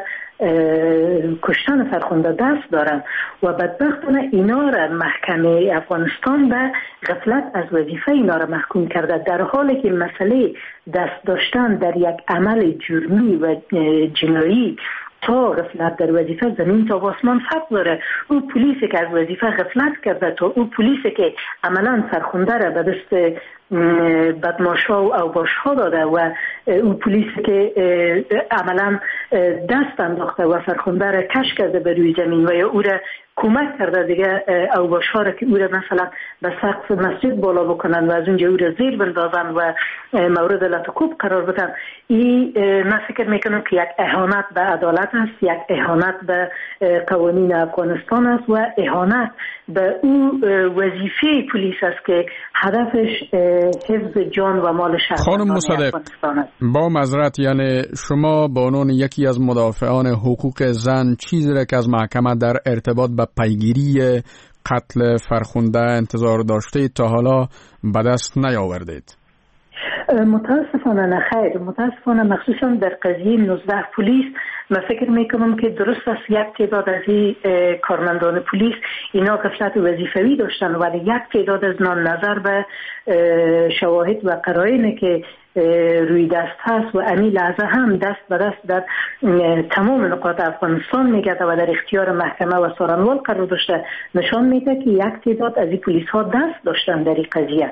کشتن فرخنده دست دارند و بدبختانه اینا را محکمه افغانستان به غفلت از وظیفه اینا را محکوم کرده، در حالی که مسئله دست داشتن در یک عمل جرمی و جنایی تا غفلت در وظیفه زمین تا آسمان فرق داره. او پلیسی که از وظیفه غفلت کرده تا او پلیسی که عملا فرخنده را به دست بدماشا و اوباشها داده و او پلیسی که عملا دست انداخته و فرخنده را کش کرده به روی زمین و یا او را کمک کرده دیگه اوباشها را که او را مثلا به سقف مسجد بالا بکنن و از اونجا او را زیر بندازن و مورد لطوکوب قرار بدن. این من فکر میکنم که یک اهانت به عدالت است، یک اهانت به قوانین افغانستان است و اهانت به او وظیفه پلیس است که هدفش حفظ جان و مال شهروندان افغانستان است. با معذرت، یعنی شما به عنوان یکی از مدافعان حقوق زن چیزی را که از محکمه در ارتباط به پیگیری قتل فرخنده انتظار داشته تا حالا به دست نیاوردید؟ متاسفانه نه خیر، متاسفانه مخصوصا در قضیه نوزده پلیس من فکر میکنم که درست است یک تعداد از این کارمندان پلیس اینا غفلت وظیفوی داشتن ولی یک تعداد از نان نظر به شواهد و قرائنی که روی دست هست و امی لحظه هم دست به دست در تمام نقاط افغانستان میگرده و در اختیار محکمه و سارنوال قرار داشته نشان میده که یک تعداد از این پلیس ها دست داشتن در این قضیه.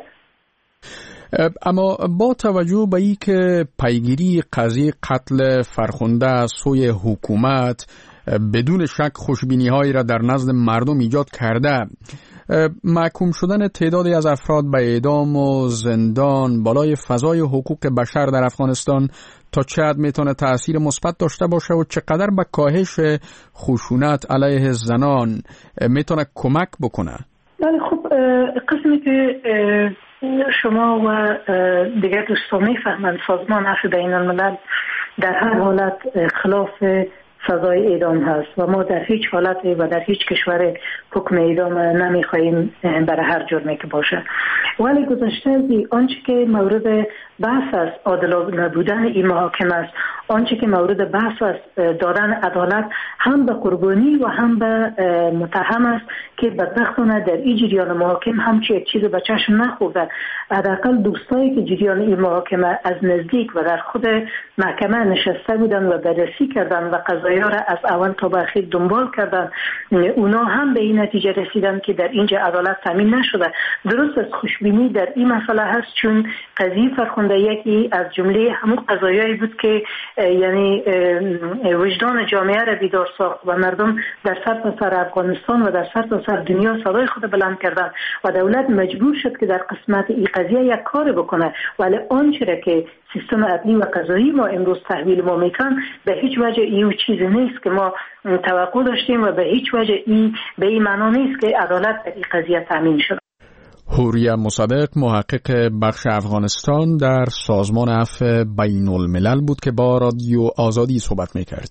اما با توجه به این که پیگیری قضیه قتل فرخنده از سوی حکومت بدون شک خوشبینی هایی را در نزد مردم ایجاد کرده، محکوم شدن تعدادی از افراد به اعدام و زندان بالای فضای حقوق بشر در افغانستان تا چه حد میتونه تأثیر مثبت داشته باشه و چقدر به کاهش خشونت علیه زنان میتونه کمک بکنه؟ بله خب قسمی که شما و دیگر دوستان میفهمند سازمان عفو بین الملل در هر حالت خلاف سزای اعدام هست و ما در هیچ حالت و در هیچ کشور حکم اعدام نمیخواهیم برای هر جرمی که باشه. ولی گذشته از آنچه که مورد بحث است عادلانه بودن این محاکم است، آنچه که مورد بحث است دادن عدالت هم به قربانی و هم به متهم است که بدبختانه در این جریان محاکم همچی یک چیز به چشم نخورده. حداقل دوستایی که جریان این محاکم از نزدیک و در خود محکمه نشسته بودن و بررسی کردن و قضایا را از اول تا به اخیر دنبال کردن، اونا هم به این نتیجه رسیدن که در اینجا عدالت تامین نشده. درست از خوشبینی در این مسئله هست، چون قضیه فرخنده یکی از جمله همون قضایایی بود که یعنی وجدان جامعه را بیدار ساخت و مردم در سرتاسر افغانستان و در سرتاسر دنیا صدای خود بلند کردن و دولت مجبور شد که در قسمت این قضیه یک کار بکنه. ولی آنچه را که سیستم عدلی و قضایی ما امروز تحویل ما میکن به هیچ وجه این چیزی نیست که ما توقع داشتیم و به هیچ وجه این به این معنا نیست که عدالت در این قضیه تامین شد. حوریه مصدق محقق بخش افغانستان در سازمان عفو بین الملل بود که با رادیو آزادی صحبت میکرد.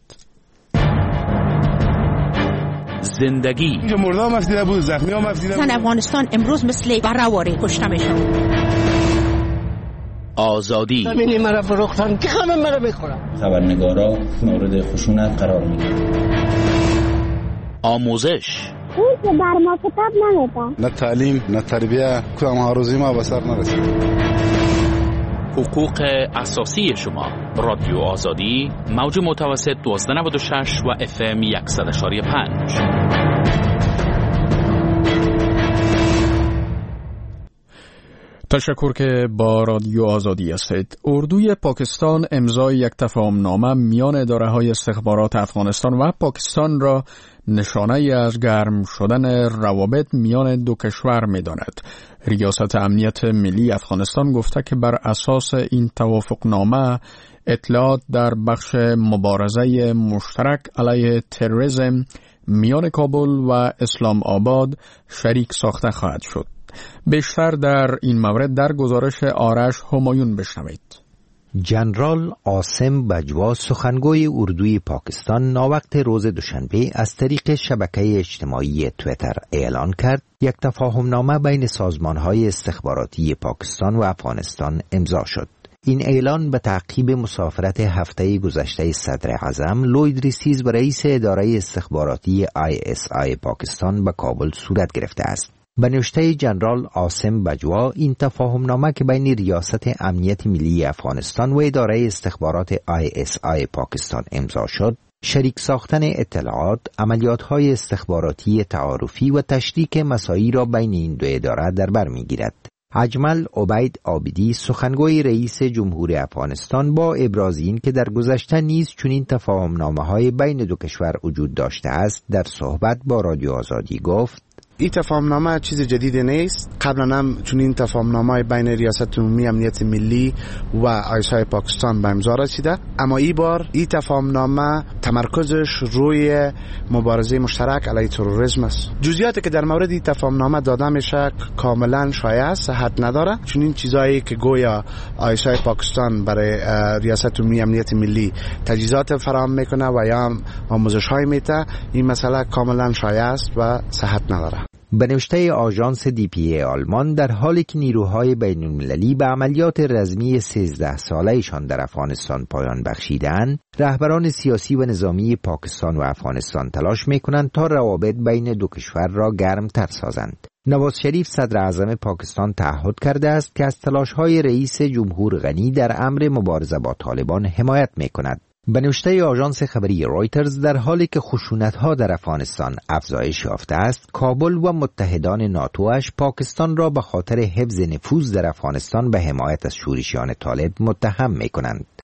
زندگی اینجا مرده هم افدیده بود، زخمی هم افدیده بود. زن افغانستان امروز مثل برهواری کشته میشن. آزادی همینی مرا فروختن که همه مرا بخورن. خبرنگارا مورد خشونت قرار میگیرن. آموزش اون که بر ما کتاب نمیدن، نه تعلیم نه تربیه، کدام هاروزی ما به سر نرسید. حقوق اساسی شما. رادیو آزادی موج متوسط دوازده نود و شش و اف ام صد و پنج. تشکر که با رادیو آزادی هستید. اردوی پاکستان امضای یک تفاهمنامه میان اداره‌های استخبارات افغانستان و پاکستان را نشانه ای از گرم شدن روابط میان دو کشور می‌داند. ریاست امنیت ملی افغانستان گفته که بر اساس این توافقنامه اطلاعات در بخش مبارزه مشترک علیه تروریسم میان کابل و اسلام آباد شریک ساخته خواهد شد. بیشتر در این مورد در گزارش آرش همایون بشنوید. جنرال عاصم بجوا سخنگوی اردوی پاکستان ناوقت روز دوشنبه از طریق شبکه اجتماعی تویتر اعلان کرد یک تفاهمنامه بین سازمان‌های استخباراتی پاکستان و افغانستان امضا شد. این اعلان به تعقیب مسافرت هفته گذشته صدر اعظم لوید ریسیز و رئیس اداره استخباراتی آی اس آی پاکستان به کابل صورت گرفته است. به نوشته جنرال عاصم بجوا، این تفاهمنامه که بین ریاست امنیت ملی افغانستان و اداره استخبارات آی اس آی پاکستان امضا شد، شریک ساختن اطلاعات، عملیات‌های استخباراتی تعارفی و تشریک مساعی را بین این دو اداره در بر می‌گیرد. اجمل عبید عابدی سخنگوی رئیس جمهور افغانستان با ابراز این که در گذشته نیز چنین تفاهمنامه‌های بین دو کشور وجود داشته است، در صحبت با رادیو آزادی گفت: این تفاهمنامه چیز جدیدی نیست. قبلا هم چون این تفاهمنامه بین ریاست عمومی امنیت ملی و آی اس آی پاکستان به امضا رسیده، اما این بار این تفاهمنامه تمرکزش روی مبارزه مشترک علیه تروریسم است. جزئیاتی که در مورد این تفاهمنامه داده میشه کاملا شایع است، صحت نداره، چون این چیزایی که گویا آی اس آی پاکستان برای ریاست عمومی امنیت ملی تجهیزات فراهم میکنه و یا آموزش‌های میده، این مسئله کاملا شایع است و صحت نداره. به نوشته آژانس دی پی ای آلمان، در حالی که نیروهای بین المللی به عملیات رزمی سیزده ساله‌شان در افغانستان پایان بخشیدند، رهبران سیاسی و نظامی پاکستان و افغانستان تلاش می‌کنند تا روابط بین دو کشور را گرم‌تر سازند. نواز شریف صدر اعظم پاکستان تعهد کرده است که از تلاش‌های رئیس جمهور غنی در امر مبارزه با طالبان حمایت می‌کند. به نوشته آژانس خبری رویترز، در حالی که خشونت‌ها در افغانستان افزایش یافته است، کابل و متحدان ناتواش پاکستان را به خاطر حفظ نفوذ در افغانستان به حمایت از شورشیان طالب متهم می‌کنند.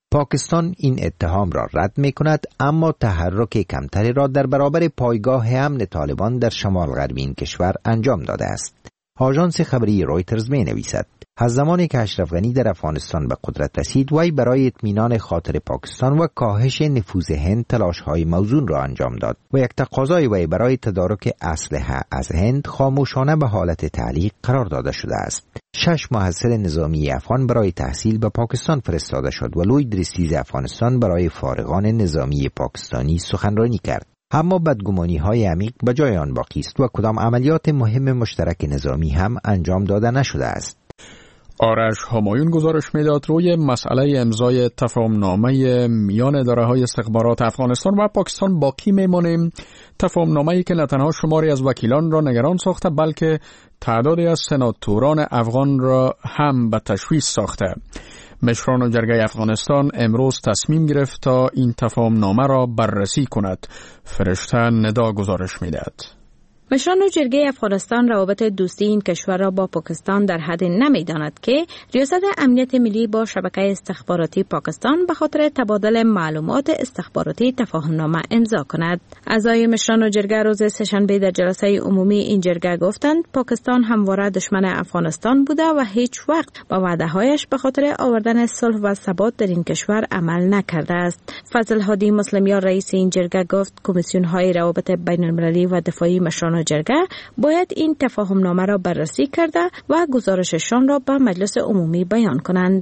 پاکستان این اتهام را رد می کند، اما تحرک کمتری را در برابر پایگاه امن طالبان در شمال غربی این کشور انجام داده است. آژانس خبری رویترز می نویسد از زمانی که اشرف غنی در افغانستان به قدرت رسید، وی برای اطمینان خاطر پاکستان و کاهش نفوذ هند تلاش‌های موزون را انجام داد و یک تقاضای وی برای تدارک اسلحه از هند خاموشانه به حالت تعلیق قرار داده شده است. شش محصل نظامی افغان برای تحصیل به پاکستان فرستاده شد و لوی درستیز افغانستان برای فارغان نظامی پاکستانی سخنرانی کرد. اما بدگمانی های عمیق به جای آن باقی است و کدام عملیات مهم مشترک نظامی هم انجام داده نشده است. آرش همایون گزارش میداد روی مسئله امضای تفاهمنامه میان اداره‌های استخبارات افغانستان و پاکستان باقی میمانیم. تفاهمنامه‌ای که نه تنها شماری از وکیلان را نگران ساخته، بلکه تعدادی از سناتوران افغان را هم به تشویش ساخته. مشران جرگه افغانستان امروز تصمیم گرفت تا این تفاهمنامه را بررسی کند. فرشته ندا گزارش میدهد. مشران جرگه افغانستان روابط دوستی این کشور را با پاکستان در حد نمی‌داند که ریاست امنیت ملی با شبکه استخباراتی پاکستان به خاطر تبادل معلومات استخباراتی تفاهمنامه امضا کند. اعضای مشران جرگه روز سه‌شنبه در جلسه عمومی این جرگه گفتند پاکستان همواره دشمن افغانستان بوده و هیچ وقت با وعده‌هایش به خاطر آوردن صلح و ثبات در این کشور عمل نکرده است. فضل هادی مسلمیان رئیس این جرگه گفت کمیسیون‌های روابط بین‌المللی و دفاعی مشران جرگه باید این تفاهمنامه را بررسی کرده و گزارششان را به مجلس عمومی بیان کنند.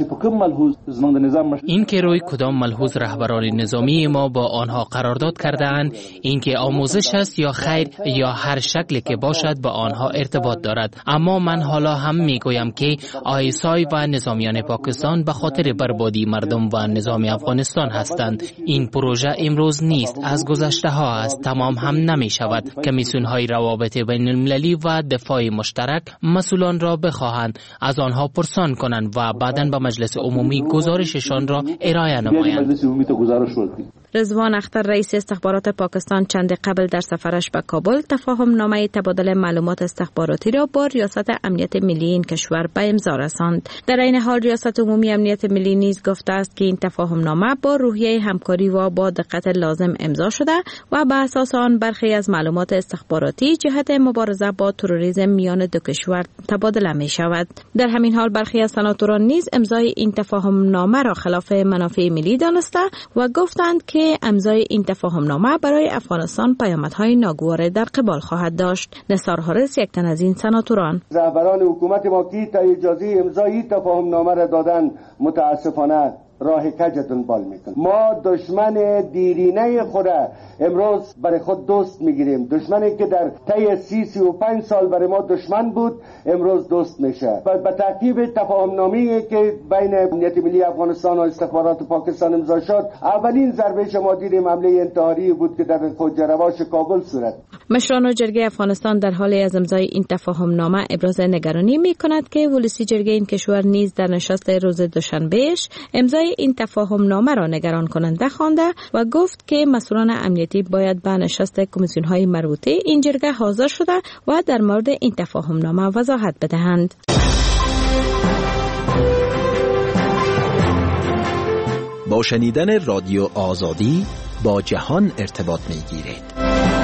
این که روی کدام ملحوظ رهبران نظامی ما با آنها قرارداد کرده اند، این که آموزش است یا خیر یا هر شکلی که باشد با آنها ارتباط دارد. اما من حالا هم میگویم که آی اس آی و نظامیان پاکستان به خاطر بربادی مردم و نظام افغانستان هستند. این پروژه امروز نیست، از گذشته ها است، تمام هم نمی شود. کمیسیون های روابط بین المللی و دفاع مشترک مسئولان را بخواهند از آنها پرسان کنند و بعداً به مجلس عمومی گزارششان را ارائه نمایند. رضوان اختر رئیس استخبارات پاکستان چند قبل در سفرش به کابل تفاهمنامه تبادل معلومات استخباراتی را با ریاست امنیت ملی این کشور به امضا رساند. در این حال ریاست عمومی امنیت ملی نیز گفته است که این تفاهمنامه با روحیه همکاری و با دقت لازم امضا شده و به اساس آن برخی از معلومات استخباراتی جهت مبارزه با تروریسم میان دو کشور تبادله می شود. در همین حال برخی از سناتوران نیز امضای این تفاهمنامه را خلاف منافع ملی دانسته و گفتند که امضای این تفاهمنامه برای افغانستان پیامدهای ناگوار در قبال خواهد داشت. نثار حارس یک تن از این سناتوران: رهبران حکومت ما که تا اجازه امضای تفاهمنامه را دادن متاسفانه راه کج دنبال میکنیم. ما دشمن دیرینه خود امروز برای خود دوست میگیریم. دشمنی که در طی سی سی و پنج سال برای ما دشمن بود امروز دوست میشه. و به ترتیب تفاهمنامه‌ای که بین امنیت ملی افغانستان و استخبارات پاکستان امضا شد، اولین ضربه شما دیدیم حمله انتحاری بود که در خودجرواش کابل صورت. مشران جرگه افغانستان در حال از امضای این تفاهمنامه ابراز نگرانی میکند که ولسی جرگه این کشور نیز در نشست روز دوشنبهش امضای این تفاهمنامه را نگران کننده خوانده و گفت که مسئولان امنیتی باید به نشست کمیسیون‌های مربوطه این جرگه حاضر شده و در مورد این تفاهمنامه وضاحت بدهند. با شنیدن رادیو آزادی با جهان ارتباط می‌گیرید.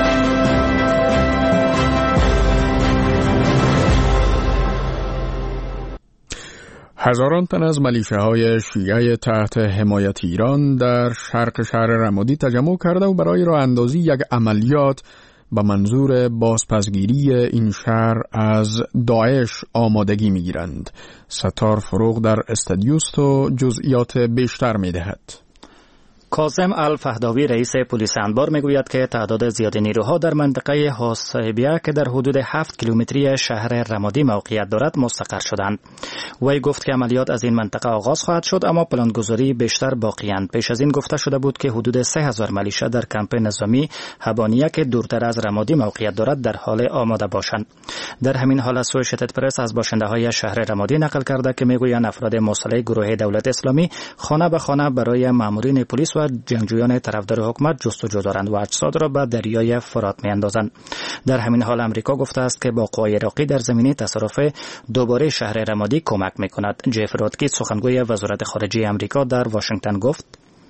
هزاران تن از ملیشه‌های شیعه تحت حمایت ایران در شرق شهر رمادی تجمع کرده و برای راه اندازی یک عملیات به منظور بازپسگیری این شهر از داعش آمادگی می‌گیرند. ستار فروغ در استودیوست و جزئیات بیشتر می‌دهد. کاظم الفهداوی رئیس پلیس انبار میگوید که تعداد زیاد نیروها در منطقه حسیبیه که در حدود هفت کیلومتری شهر رمادی موقعیت دارد مستقر شدند. وی گفت که عملیات از این منطقه آغاز خواهد شد، اما پلانگذاری بیشتر باقی اند. پیش از این گفته شده بود که حدود سه هزار ملیشه در کمپ نظامی هبانیه که دورتر از رمادی موقعیت دارد در حال آماده باشند. در همین حال اسوشیتد پرس از باشنده‌های شهر رمادی نقل کرده که میگویند افراد مسلح گروه دولت اسلامی خانه به خانه برای مامورین پلیس و جنگجویان طرفدار حکومت جستجو دارند و اجساد را به دریای فرات میاندازند. در همین حال امریکا گفته است که با قوای عراقی در زمینه تصرف دوباره شهر رمادی کمک میکند. جف رودکی سخنگوی وزارت خارجه امریکا در واشنگتن گفت: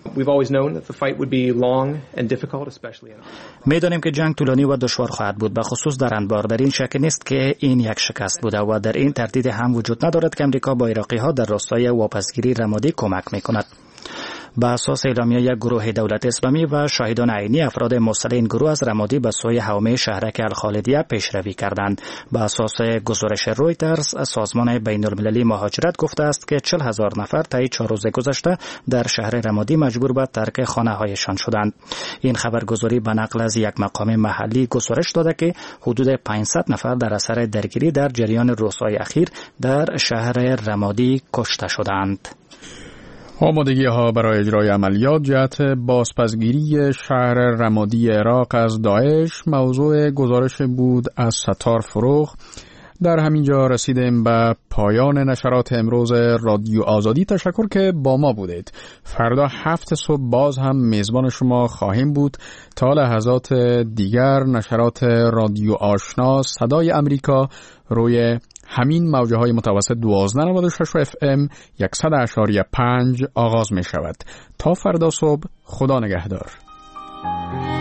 می‌دانیم که جنگ طولانی و دشوار خواهد بود، به خصوص در انبار. در این شک نیست که این یک شکست بوده و در این تردید هم وجود ندارد که امریکا با عراقی‌ها در راستای واپسگیری رمادی کمک می‌کند. به اساس اعلامیه یک گروه دولت اسلامی و شاهدان عینی، افراد مسلح این گروه از رمادی به سوی حومه شهرک الخالدیه پیشروی کردند. به اساس گزارش رویترز، سازمان بین المللی مهاجرت گفته است که چهل هزار نفر طی چهار روز گذشته در شهر رمادی مجبور به ترک خانه‌هایشان شدند. این خبرگزاری به نقل از یک مقام محلی گزارش داده که حدود پانصد نفر در اثر درگیری در جریان روزهای اخیر در شهر رمادی کشته شدند. آمادگی ها برای اجرای عملیات جهت بازپسگیری شهر رمادی عراق از داعش موضوع گزارش بود از ستار فروغ. در همینجا رسیدیم به پایان نشرات امروز رادیو آزادی. تشکر که با ما بودید. فردا هفت صبح باز هم میزبان شما خواهیم بود. تا لحظات دیگر نشرات رادیو آشنا صدای امریکا روی همین موجه های متوسط دوازده نود و شش اف ام صد اشاری پنج آغاز می شود. تا فردا صبح، خدا نگهدار.